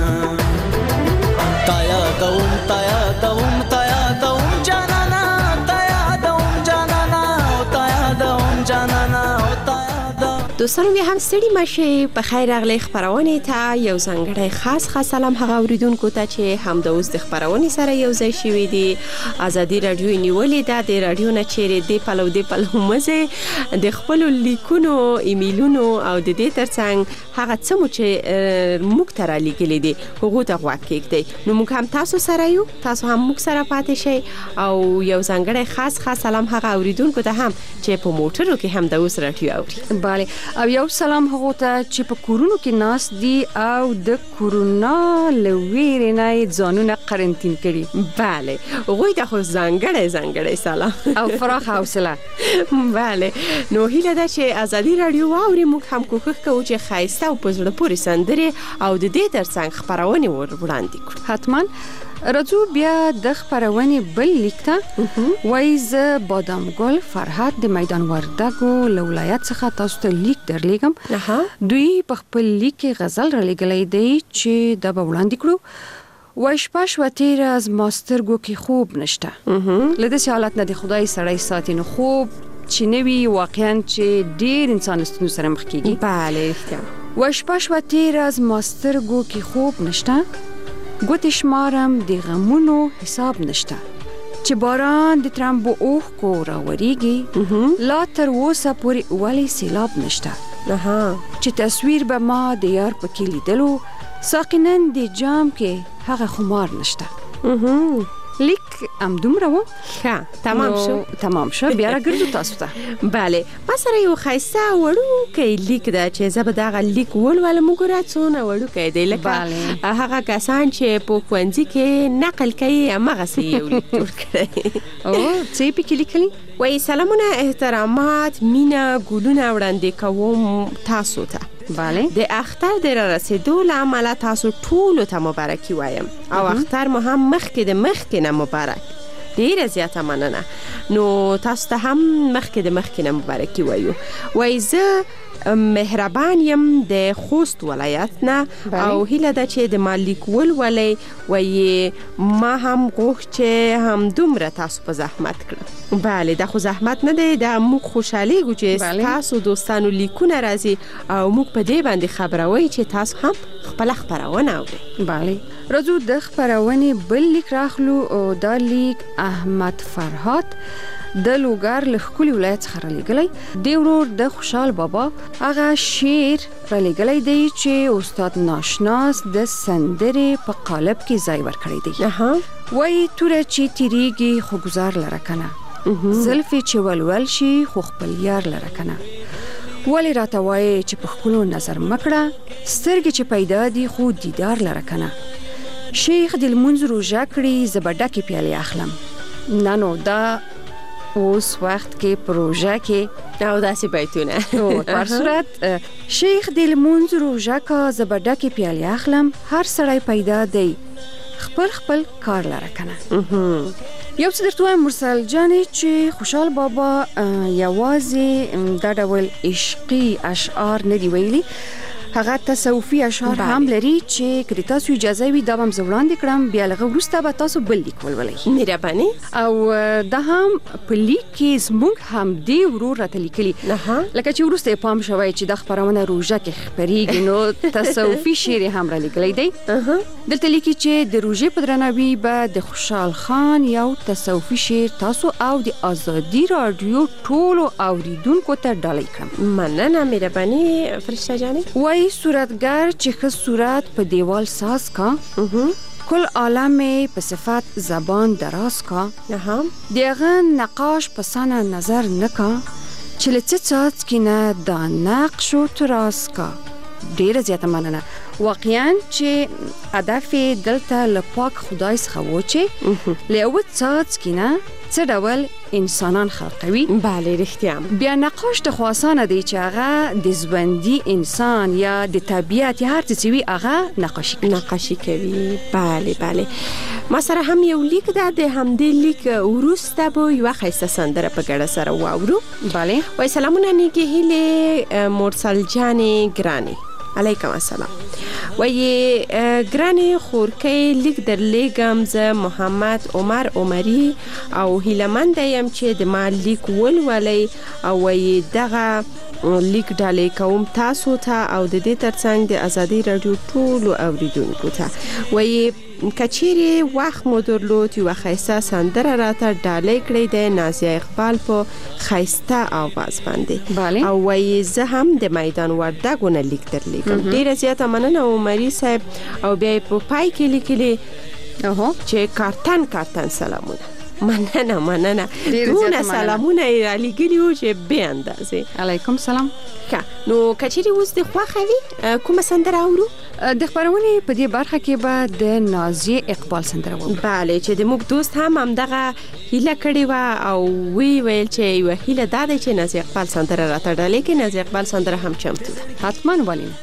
تا یادوم تا یادوم تا یادوم جانانا تا یادوم جانانا او تا یادوم جانانا او تا دوستانو بیا هم ستړي مشه په خیر راغلی خبرونه ته یو ځانګړی خاص خاص سلام هغه اوریدونکو ته چې هم د اوس د خبرونه سره یو ځای شوي دي ازادي رادیو نیولې ده د رادیو نه چیرې دی پلو دی پلو مزه د خپل لیکونو ایمیلونو او د دې ترڅنګ هغه څه مو چې موږ تر لیکلې دي هغه ته غوږ کېږدئ نو موږ هم تاسو سره یو تاسو هم موږ سره پاتې شئ او یو ځانګړی خاص خاص سلام هغه اوریدونکو ته هم چې په موټرو کې هم د اوس رادیو اوري bale او یو سلام هغه ته چې په کورونو کې ناس دي او د کورونا لویرې نه ځانونه قرنټین کړي. بله غوی ته خو ځانګړی ځانګړی سلام او فراخ حوصله. بله نو هیله ده چې ازادي رادیو واوري موږ هم کوښښ کوو چې ښایسته او په زړه پورې سندرې او د دې ترڅنګ خپرونې ور وړاندې کړو. حتما راځو بیا د خپرونې بل لیک ته. وایي زه بادام ګل فرهاد د میدان وردګو له ولایت څخه تاسو ته لیک درلیږم. دوی په خپل لیک کې غزل را لیږلی دی چې دا به وړاندې کړو. وایي شپه شوه تېره از ما سترګو کې خوب نشته. له داسې حالت نه د خدای سړی ساتي، نو خوب چې نه وي واقعا چې ډېر انسان له ستونزو سره مخ کېږي. بله رښتیا. وایي شپه شوه تېره از ما سترګو کې خوب نشته، ګوتې شمارم د غمونو حساب نشته، چې باران د ترمبو اوښکو راورېږي لا تر اوسه پورې ولې سیلاب نشته، چې تصویر به ما د یار پکې لیدلو ساقي نن د جام کې هغه خمار نشته. لیک ام دومره و. ښه تمام شو. تمام شو. بیا راګرځو تاسو ته. بله ما سره یو ښایسته وړوکی لیک ده چې زه به دغه لیک ولولم. وګوره څونه وړوکی دی، لکه هغه کسان چې په ښوونځي کې نقل کوي همغسې یو لیک جوړ کړی. او څه یې پکې لیکلي؟ وایي سلامونه، احترامات، مینه، ګلونه وړاندې کوم تاسو ته. بله د اختر د را رسیدو له امله تاسو ټولو ته مبارکي وایم او اختر مو هم مخکې د مخکې نه مبارک. ډیره زیاته مننه. نو تاسو ته هم مخکې د مخکې نه مبارکي وایو. وایي زه مهربان یم د خوست ولایت نه او هیله ده چې د ما لیک ولولئ. وایي ما هم غوښت چې همدومره تاسو په زحمت کړم. بله دا خو زحمت نه دی، دا موږ خوشحالیږو چې تاسو دوستانو لیکونه راځي او موږ په دې باندې خبروي چې تاسو هم خپله خپرونه اورئ. بله راځو د خپرونې بل لیک راخلو او دا لیک احمد فرهاد د لوګر له ښکلي ولایت څخه رالیږلی دی. ورور د خوشحال بابا هغه شعر رالیږلی دی چې استاد ناشناس د سندرې په قالب کې ځای ورکړی دی. وایي توره چې تیریږي خو ګزار لره کنه، زلفې چې ولول شي خو خپل یار لره کنه، ولې راته وایې چې په ښکلو نظر مکړه، سترګې چې پیدا دي خو دیدار لره کنه، شیخ د لمونځ روژه کړي زه به ډکې پیالې اخلم. نه نو دا اوس وخت کې پروژه کې او داسې بیتونه. په هر صورت شیخ د لمونځ روژه کا زه به ډکې پیالې اخلم، هر سړی پیدا دی خپل خپل کار لره کنه. یو څه درته وایم مرسل جانې چې خوشحال بابا یوازې دا ډول عشقي اشعار نه دی ویلي، هغه تصوفي اشعار هم لري چې که تاسو اجازه وي دا به هم زه وړاندې کړم، بیا له هغه وروسته به تاسو بل لیک ولولئ. مهرباني. او دا هم په لیک کې زموږ همدې ورور راته لیکلي، لکه چې وروسته یې پام شوی چې دا خپرونه روژه کې خپرېږي نو تصوفي شعر یې هم رالیږلی دی. دلته لیکي چې د روژې په درناوي به د خوشحال خان یو تصوفي شعر تاسو او د ازادي راډیو ټولو اوریدونکو ته ډالۍ کړم. مننه مهرباني فرشته جانې. وایي صورتگر چې ښه صورت په دیوال ساز کا، کل عالم په صفت زبان دراز کا، د هغه نقاش په سنه نظر نکا، چې له څه څاڅکي نه دا نقش و تراز کا. ډیره زیاته مننه. واقعا چې هدف دلته له پاک خدای څخه و چې له یوه څاڅکي نه څه ډول انسانان خلقوي. بله رښتیا. بیا نقاش ته خو اسانه دی چې هغه د ژوندي انسان یا د طبیعت یا هر څه چې وي هغه نقاشي کوي. نقاشي کوي. بله بله. ما سره هم یو لیک ده، د همدې لیک وروسته به یوه ښایسته سندره په ګډه سره واورو. بله. وایي سلامونه نیکې هیلې مرسل جانې ګرانې. علیکم السلام. وایي ګرانې خورکۍ لیک درلیږم، زه محمد عمر عمري او هیلهمنده یم چې د ما لیک ولولئ او وایي دغه لیک ډالۍ کوم تاسو ته او د دې ترڅنګ د ازادي راډیو ټولو اوریدونکو ته. وایي کچېرې وخت مو درلود یوه ښایسته سندره راته ډالۍ کړی دی نازیه اقبال په ښایسته آواز باندې. او وایي زه هم د میدان وردګو نه لیک درلیږم. ډېره زیاته مننه عمري صاحب. او بیا یې په پای کې لیکلي چې کارتن کارتن سلامونه. مننه مننه دونه سلامونه یې رالیږلي وو چې بې اندازې. علیکم سلام. ښه نو کچېرې اوس د خوښه وي کومه سندره اورو؟ د خپرونې په دې برخه کې به د نازیې اقبال سندره وو. بله چې د موږ دوست هم همدغه هیله کړې وه او وی ویل چې یوه هیله دا دی چې نازیې اقبال سندره راته ډالۍ کړي. نازیې اقبال سندره هم چمتو ده. حتما ولې نه.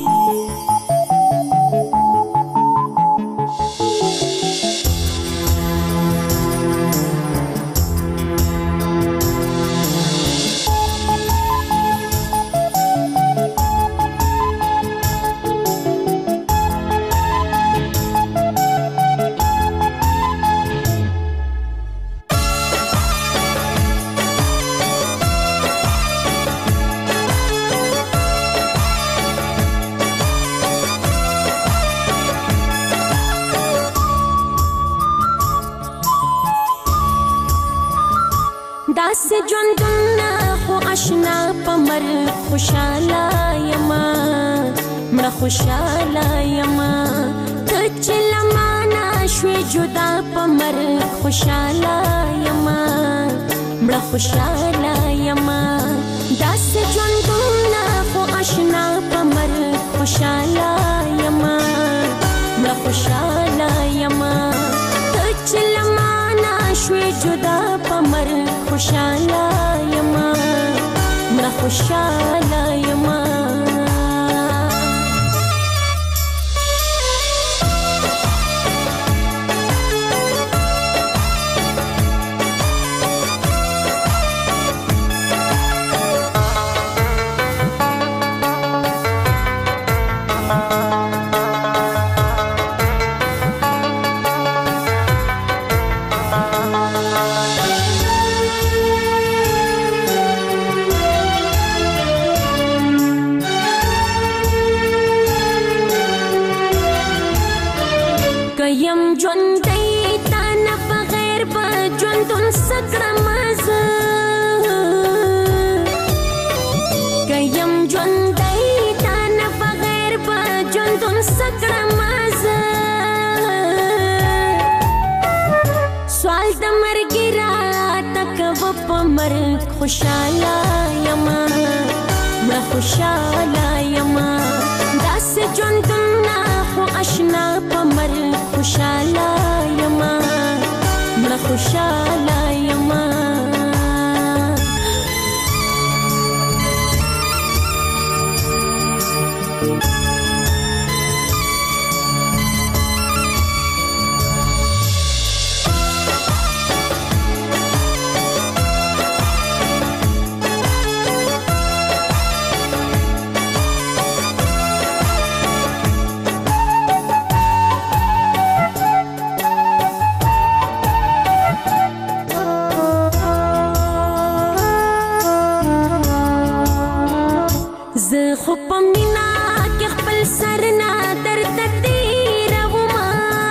داسې ژوندونه خو اشنا په مر خوشاله یما مړه خوشاله یما ته چې له مانه شوې جدا په مر خوشاله یما مړه خوشاله یما داسې ژوندونه خو اشنا په مر خوشاله یما مړه خوشاله یما ته چې له مانه شوې جدا په مر خوشاله یما مړه خوشاله یما یم ژوندی تا نه بغیر به ژوندون څه کړم زه که یم ژوندی تا نه بغیر به ژوندون څه کړم زه سوال د مرګ راته کوه په مرګ خوشحاله یما مړه خوشحاله یما داسې ژوندونه خو اشنا په مرګ خوشاله یما مړه خوشاله یما زه خو په مینا کې خپل سر نه درته تېرومه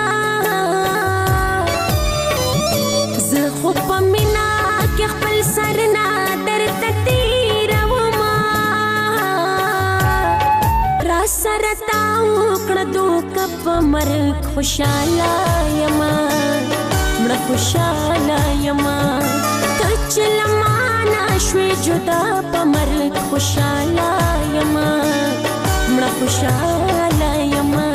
زه خو په مینا کې خپل سر نه درته تېرومه را سره تا وکړه دوکه په مرګ خوشحاله یما مړه خوشحاله یما ته چې له مانه شوې جدا په مرګ خوشحاله یما مړه خوشحاله یما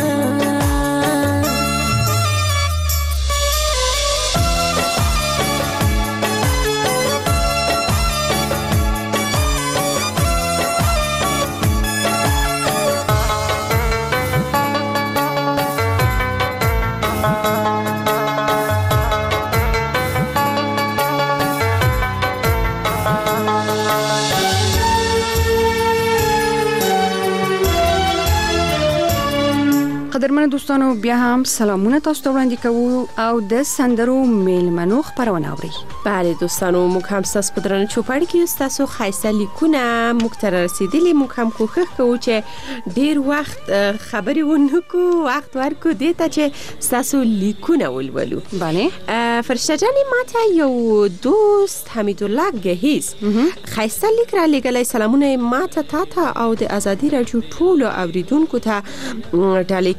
قدرمنو دوستانو بیا هم سلامونه تاسو ته وړاندې کوو او د سندرو میلمنو خپرونه اورئ. بله دوستانو موږ هم ستاسو په درنه چوپړ کې ستاسو ښایسته لیکونه موږ ته رسېدلي. موږ هم کوښښ کوو چې ډېر وخت خبرې ونه کړو وخت ورکړو دې ته چې ستاسو لیکونه ولولو. بله فرشته جانې ماته یو دوست حمیدالله گهیز ښایسته لیک رالیږلی. سلامونه یې ماته تا ته او د ازادي راډیو ټولو اورېدونکو ته ډالۍ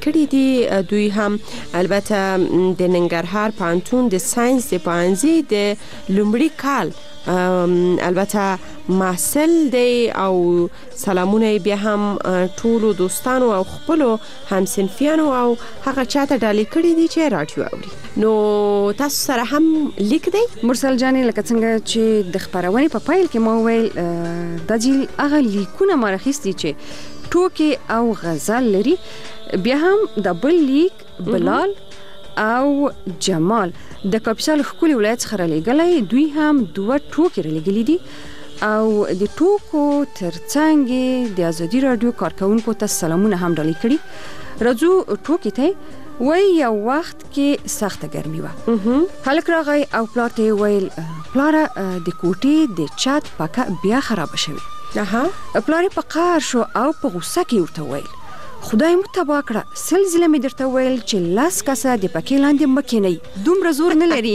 کړي دي. دوی هم البته د ننګرهار پوهنتون د ساينس د پوهنځي د لومړي کال البته محصل دی او سلامونه بیا هم ټولو دوستانو او خپلو همصنفیانو او هغه چاته ډالې کړي دي چې راډیو اوري. نو تاسو سره هم لیک دی مرسل جانې، لکه څنګه چې د خبرونې په پایل کې ما ویل د جیل هغه لیکونه مارخصتي چې ټوکي او غزل لري. بیا هم د بل لیک بلال او جمال د کاپیسا ښکلي ولایت څخه رالیږلی. دوی هم دوه ټوکې رالیږلي دي او د ټوکو ترڅنګ د ازادي راډیو کارکونکو ته سلامونه هم ډالې کړي. راځو ټوکې ته. وای یو وخت کې سخته ګرمي وه. هلک راغی او پلار ته یې ویل پلاره د کوټې د چت پکه بیا خرابه شوې. پلار یې په قهر شو او په غوسه کې ورته ویل خدای مو تباه کړه، سل ځله مې درته ویل چې لاس کسه د پکې لاندې مه کېنئ، دومره زور نه لري.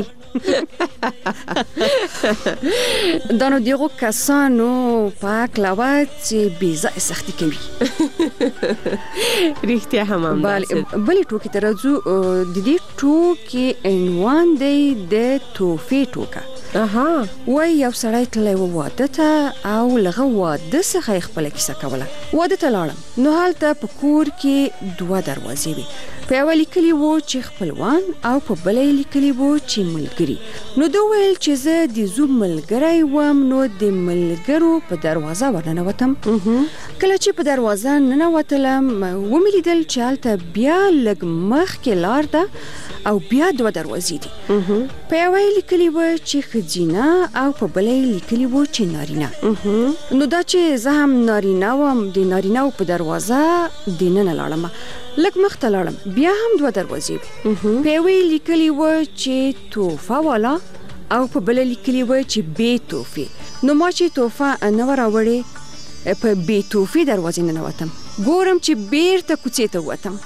دا نو دغو کسانو په هکله وه چې بېځایه سختي کوي. رښتیا هم همداسې. بلې ټوکې ته راځو. د دې ټوکې عنوان دی د تحفې ټوکه. اها وای یو سړی تللی و واده ته او لغه واده څخه یې خپله کیسه کوله. واده ته لاړم نو هلته په کور کې دوه دروازې وي. په یوه لیکلي وو چې خپلوان او په بله یې لیکلي وو چې ملګري. نو ده ویل چې زه د زوم ملګری وم نو د ملګرو په دروازه ورننوتم. کله چې په دروازه ننوتلم ومې لیدل چې هلته بیا لږ مخکې لار ده او بیا دوه دروازې دي. په یوه یې لیکلي وه چې ښځینه او په بله یې لیکلي وو چې نارینه. نو دا چې زه هم نارینه وم د نارینهو په دروازه دننه لاړم. لږ مخته لاړم بیا هم دوه دروازې وې. په یوه یې لیکلي وه چې توفه والا او په بله لیکلي وه چې بې توفې. نو ما چې توفه نه وه راوړې په بې توفې دروازې ننوتم. ګورم چې بیرته کوڅې ته ووتم.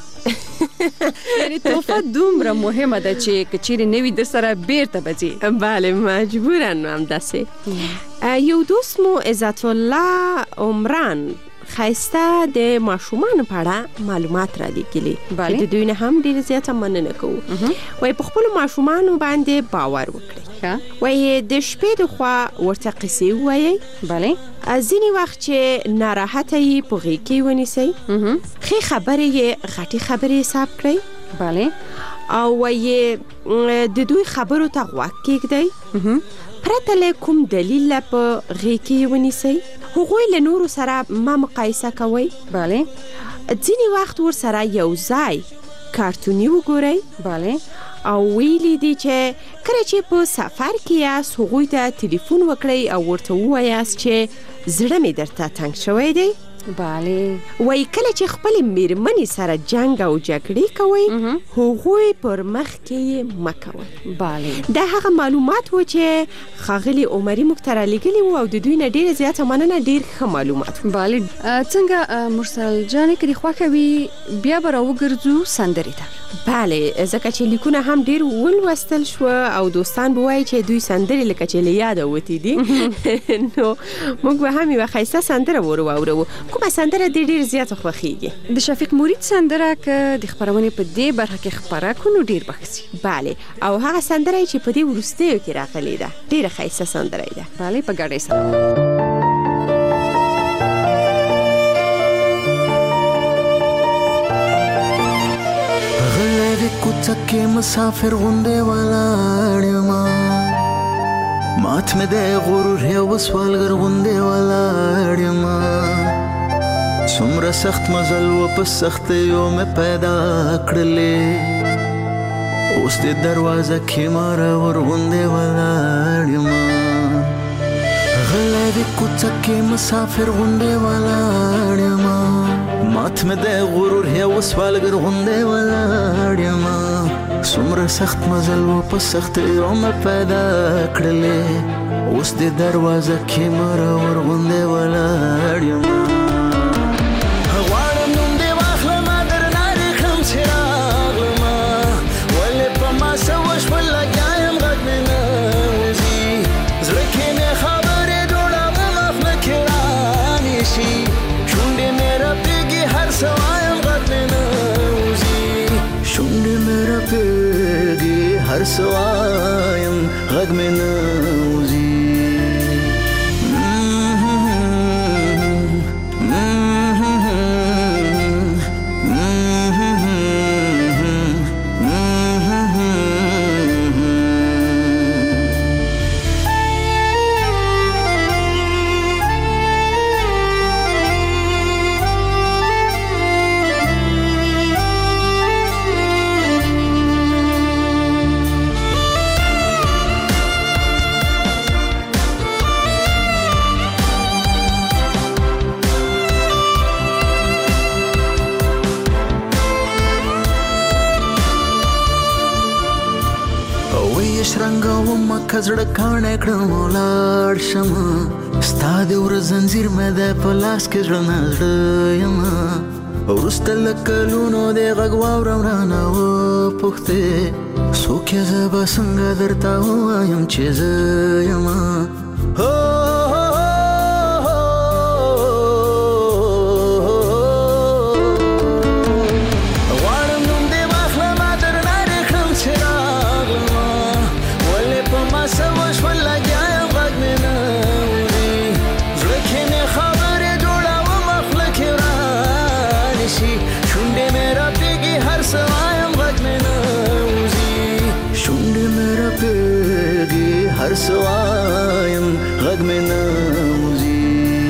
یعنی توفه دومره مهمه ده چې که چیرې نه وي در سره بیرته به ځې. بله مجبورا نو همداسې. یو دوست مو عزت الله عمران خایسته د ماشومانو په اړه معلومات را لیکلي چې د دوی نه هم ډېره زیاته مننه کوو. وایي په خپلو ماشومانو باندې باور وکړئ. وایي د شپې د خوا ورته قصې ووایئ. بله. ځینې وخت چې ناراحته یې په غېږ کې ونیسئ. ښې خبرې یې غټې خبرې حساب کړئ. بله. او وایي د دوی خبرو ته غوږ کېږدئ پرته له کوم دلیل له په غېږ کې ونیسئ. هغوی له نورو سره ما مقایسه کوئ. بله. ځینې وخت ور سره یو ځای کارتوني وګورئ. بله. او ویلي دي چې کله چې په سفر کې یاست هغوی ته تلیفون وکړئ او ورته ووایاست چې زړه مې درته تنګ شوی دی. بله. وایي کله چې خپلې مېرمنې سره جنګ او جګړې کوئ هغوی پر مخ کې مه کوئ. بله. دا هغه معلومات و چې ښاغلي عمري موږ ته رالیږلي وو او د دوی نه ډېره زیاته مننه. ډېر ښه معلومات. بله. څنګه مرسل جانې که دې خوښه وي بیا به راوګرځو سندرې ته. بله ځکه چې لیکونه هم ډېر ولوستل شوه او دوستان به وایي چې دوی سندرې لکه چې له یاده وتې دي. نو موږ به هم یوه ښایسته سندره ور واورو. کومه سندره دې ډېر زیاته خوښیږي؟ د شفیق مرید سندره که د خپرونې په دې برخه کې خپره کړو نو ډېر به ښه سي. بله. او هغه سندره چې په دې وروستیو کې راغلې ده ډېره ښایسته سندره ده. بله په ګډه سره. کوڅه مسافر غوندې ولاړ یما مات مې د غرور یو سوالګر غوندې ولاړ یما څومره سخت مزل و په سختیو مې پیدا کړلې اوس دې دروازه کې مارور غوندې ولاړ یما غلی د کوڅه کې مسافر غوندې ولاړ یما مات مې د غرور یو سوالګر غوندې ولاړ یما څومره سخت مزل و په سختیو مې پیدا کړلې اوس دې دروازه کې مارور غوندې ولاړ یما شونډې مې رپېږي هر څه وایم غږ مې نه وځي هر سوایم غږ مې نه وځي کزړه کاڼه کړم ولاړ شم ستا د ور زنجیر مې د پلاس کې زړه نزړه یم ورسته لکلونو د غږ واورم رانه و پوښتې څوک یې زه به څنګه درته ووایم چې زه یم هر سوایم غږ مې نه وځي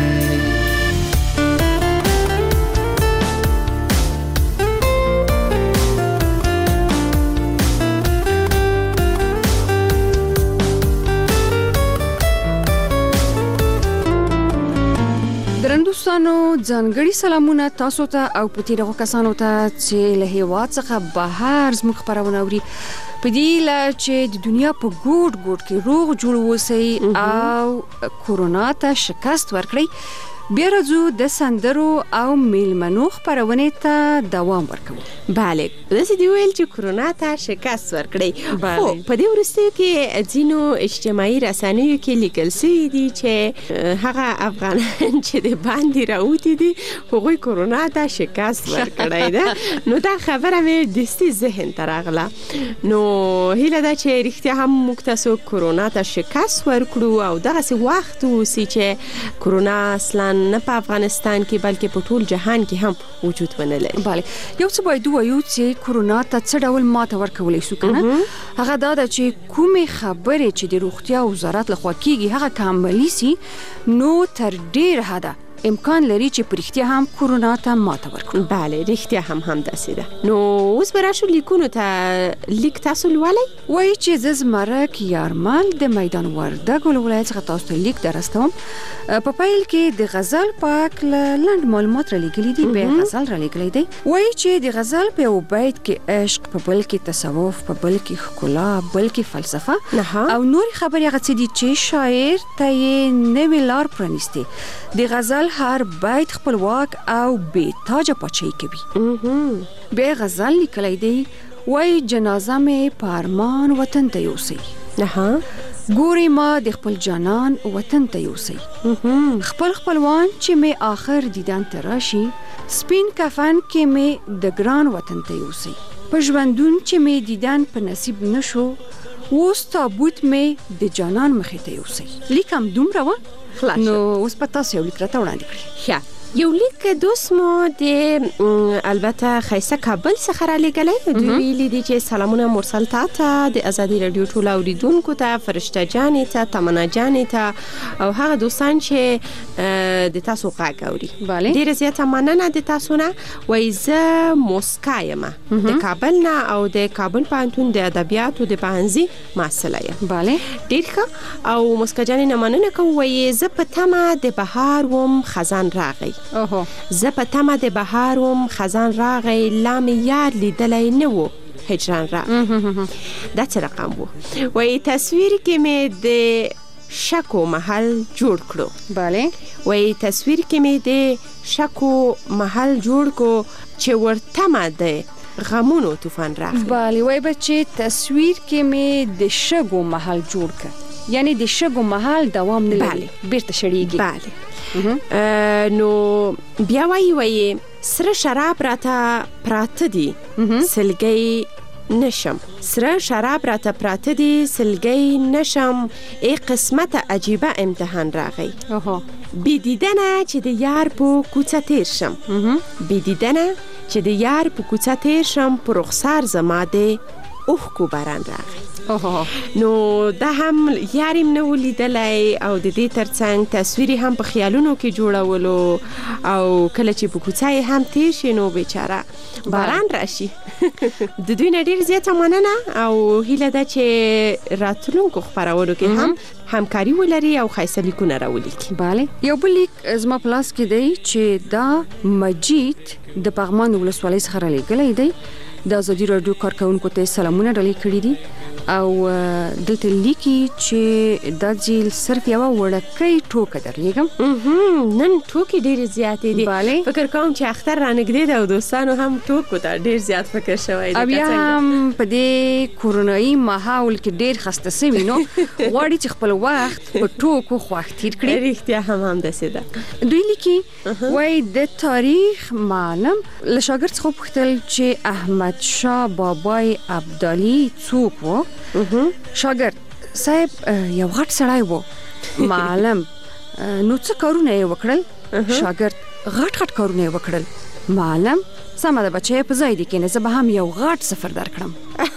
درندوستانو ځانګړي سلامونه تاسو ته او په تیرغو کسانو ته چې له هیواد څخه بهر زموږ خبرونه اوري په دې لا چې د دنیا په ګوټ ګوټ کې روغ جوړ اوسئ او کورونا ته شکست ورکړئ بیا راځو د سندرو او میلمنو خپرونې ته دوام ورکوو. بله داسې دی ویل چې کورونا ته شکست ورکړئ خو په دې وروستیو کې ځینو اجتماعي رسنیو کې لیکل شوي دي چې هغه افغانان چې د باندې راوتي دي هغوی کورونا ته شکست ورکړی ده نو دا خبره مې دستي ذهن ته راغله نو هیله ده چې رښتیا هم موږ تاسو کورونا ته شکست ورکړو او دغسې وخت اوسي چې کورونا اصلا نه په افغانستان کې بلکې په ټول جهان کې هم وجود ونه لري. بله یو څه باید ووایو چې کورونا ته څه ډول ماته ورکولی شو که نه هغه دا ده چې کومې خبرې چې د روغتیا وزارت لخوا کیږي هغه که عملي سي نو تر ډېر حده امکان لري چې په رښتیا هم کورونا ته ماته ورکړو. بله رښتیا هم همداسې ده. نو اوس به راشو لیکونو ته لیک تاسو لولی وایي چې زه زمرک یارمل د میدان وردګو له ولایت څخه تاسو ته لیک درستوم. په پیل کې د غزل په هکله لنډ معلومات رالیږلي دي بیا غزل رالیږلی دی. وایي چې د غزل په یو بیت کې عشق په بل کې تصوف په بل کې ښکلا بل کې فلسفه او نورې خبرې هغه څه دي چې شاعر ته یې نوې لار پرانیستې. د غزل هر بیت خپلواک او بې تاجه پاچاهي کوي. بیا غزل لیکلی دی وایي جنازه مې په ارمان وطن ته یوسئ ګوري ما د خپل جانان وطن ته یوسئ خپل خپلوان چې مې آخر دیدن ته راشي سپین کفن کې مې د ګران وطن ته یوسئ په ژوندون چې مې دیدن په نصیب نشو اوس تابوت مې د جانان مخې ته یوسئ. لیک هم دومره وه نو اوس په تاسو یو لیک راته وړاندې کړئ. ښه یو لیک دوست مو د البته ښایسته کابل څخه رالیږلی دوی ویلي دي چې سلامونه مرسل تا ته د ازادي راډیو ټولو اورېدونکو ته فرشته جانې ته تمنا جانې ته او هغه دوستان چې د تاسو غږ اوري ډېره زیاته مننه د تاسو نه. وایي زه موسکا یم د کابل نه او د کابل پوهنتون د ادبیاتو د پوهنځي محصله یم. ډېر ښه او موسکا جانې نه مننه کوم. وایي زه په تمه د بهار وم خزان راغی زه په تمه د بهار وم خزان راغی لا مې یار لیدلی نه و هجران را دا څه رقم و. وایي تصویر کې مې د شکو محل جوړ کړو. بله وایي تصویر کې مې د شکو محل جوړ کړو چې ورتمه د غمونو طوفان راغی. بله وایي بچې تصویر کې مې د شګو محل جوړ کړ یعنی د شګو محل دوام نه لري بیرته شړیږي. بله نو بیا وایي وایي سره شراب راته پراته دي سلګۍ نشم سره شراب راته پراته دي سلګۍ نشم ای قسمت عجیبه امتحان راغی بی دیدنه چې د یار په کوڅه تیر شم بی دیدنه چې د یار په کوڅه تیر شم په رخسار زما دی اوښکو باران راغی نو دا هم یاریم نه ولیدلی او د دې ترڅنګ تصویري هم په خیالونو کې جوړولو او کله چې په کوڅه یې هم تیر شي نو بیچاره باران راشي د دوی نه ډېر زیاته مننه او هیله ده چې راتلونکو خپرونو کې هم همکاري ولري او ښایسته لیکونه راولیکي. بله یو بل لیک زما په لاس کې دی چې دا مجید د پغمان ولسوالۍ څخه رالیږلی دی. د ازادي راډیو کارکونکو ته سلامونه ډالۍ کړي دي او دلته لیکي چې دا ځل صرف یو وړکۍ ټوکه درلیږم. نن ټوکې ډېرې زیاتې دي. فکر کوم چې اختر رانږدې ده او دوستانو هم ټوکو ته ډېر زیات فکر شوی دی. او بیا هم په دې کورونایي ماحول کې ډېر خسته سوي نو غواړي چې خپل وخت په ټوکو خوښ تیر کړي. رښتیا هم همداسې ده. دوی لیکي وایي د تاریخ معلم له شاګرد څخه وپوښتل چې احمد شاه بابای ابدالي څوک و؟ شاګرد صاحب یو غټ سړی و. معلم نو څه کارونه یې وکړل؟ شاګرد غټ غټ کارونه یې وکړل. معلم سمه ده بچی په ځای دې کښېنه زه به هم یو غټ سفر درکړم.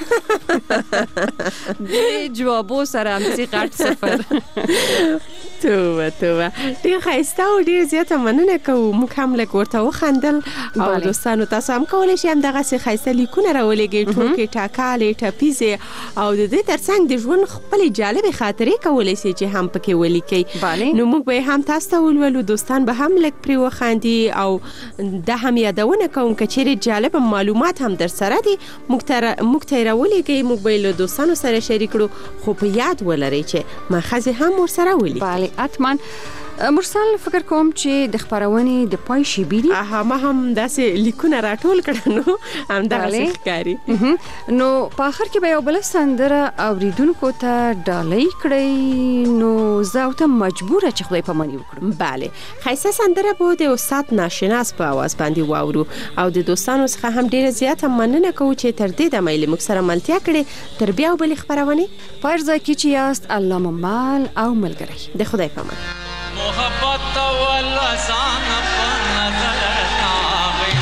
د جوابو سره همسې غټ سفر. توبه توبه ډېر ښایسته او ډېر زیاته مننه کوو. موږ هم لږ ورته وخندل او دوستانو تاسو هم کولی شئ همدغسې ښایسته لیکونه راولېږئ ټوکې ټاکالې ټپیزې او د دې ترڅنګ د ژوند خپلې جالبې خاطرې کولی شئ چې هم پکې ولیکئ. نو موږ به یې هم تاسو ته ولولو دوستان به هم لږ پرې وخاندي او دا هم یادونه کوم که چیرې جالب معلومات هم در سره دي موږ ته یې راولېږئ موږ به یې له دوستانو سره شریک کړو خو په یاد ولرئ چې ماخذې هم ورسره ولیکئ. اتمن مرسل فکر کوم چې د خبرونې د پای شیبې دي. اها ما هم داسې لیکونه راټول کړه نو همدغسې ښکاري. نو په آخر کې به یو بله سندره اورېدونکو ته ډالۍ کړئ نو زه او ته مجبوره چې خدای پاماني وکړم. بله ښایسته سندره به د استاد ناشناس په اواز باندې واورو او د دوستانو څخه هم ډېره زیاته مننه کوو چې تر دې دمه یې له موږ سره ملتیا کړې. تر بیا بلې خپرونې په هر ځای کې چې یاست الله ممال او ملګری د خدای پامان. محبت واللسان پر نظر ناوی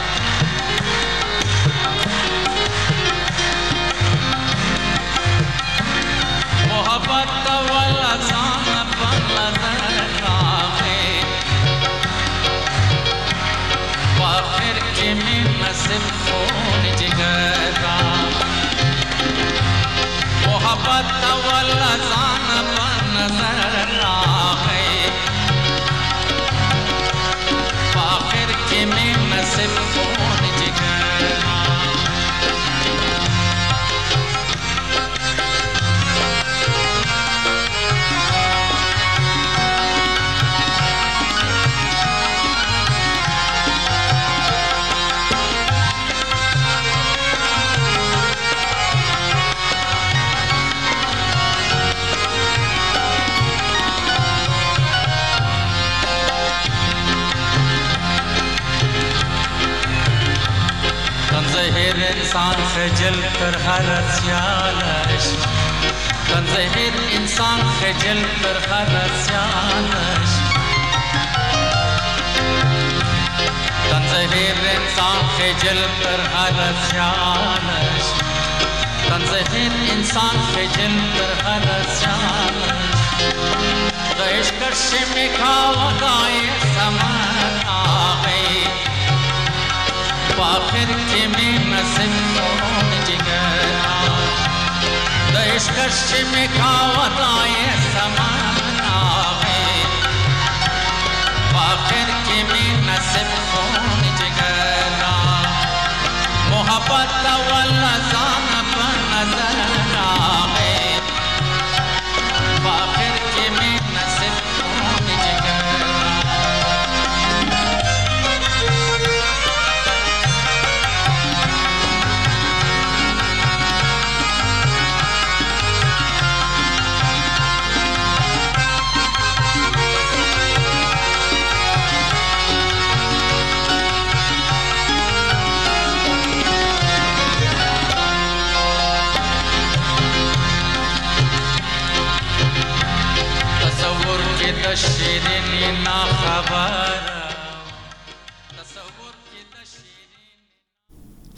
محبت واللسان پر نظر ناوی واخر کی من نصب خون جگر را محبت واللسان پر نظر ناوی इंसान खजल कर हर स्यालश तंज़हिर इंसान खजल कर हर स्यालश तंज़हिर इंसान खजल कर हर स्यालश तंज़हिर इंसान खजल कर हर स्यालश गैश कश में खावा गाए समर आए आखिर के में नसीब कौन जिगरा देश कश में खावताए समाना है आखिर के में नसीब कौन जिगरा मोहब्बत वाला जान पर नजर है आखिर के में नसीब कौन जिगरा شیرین نا خبر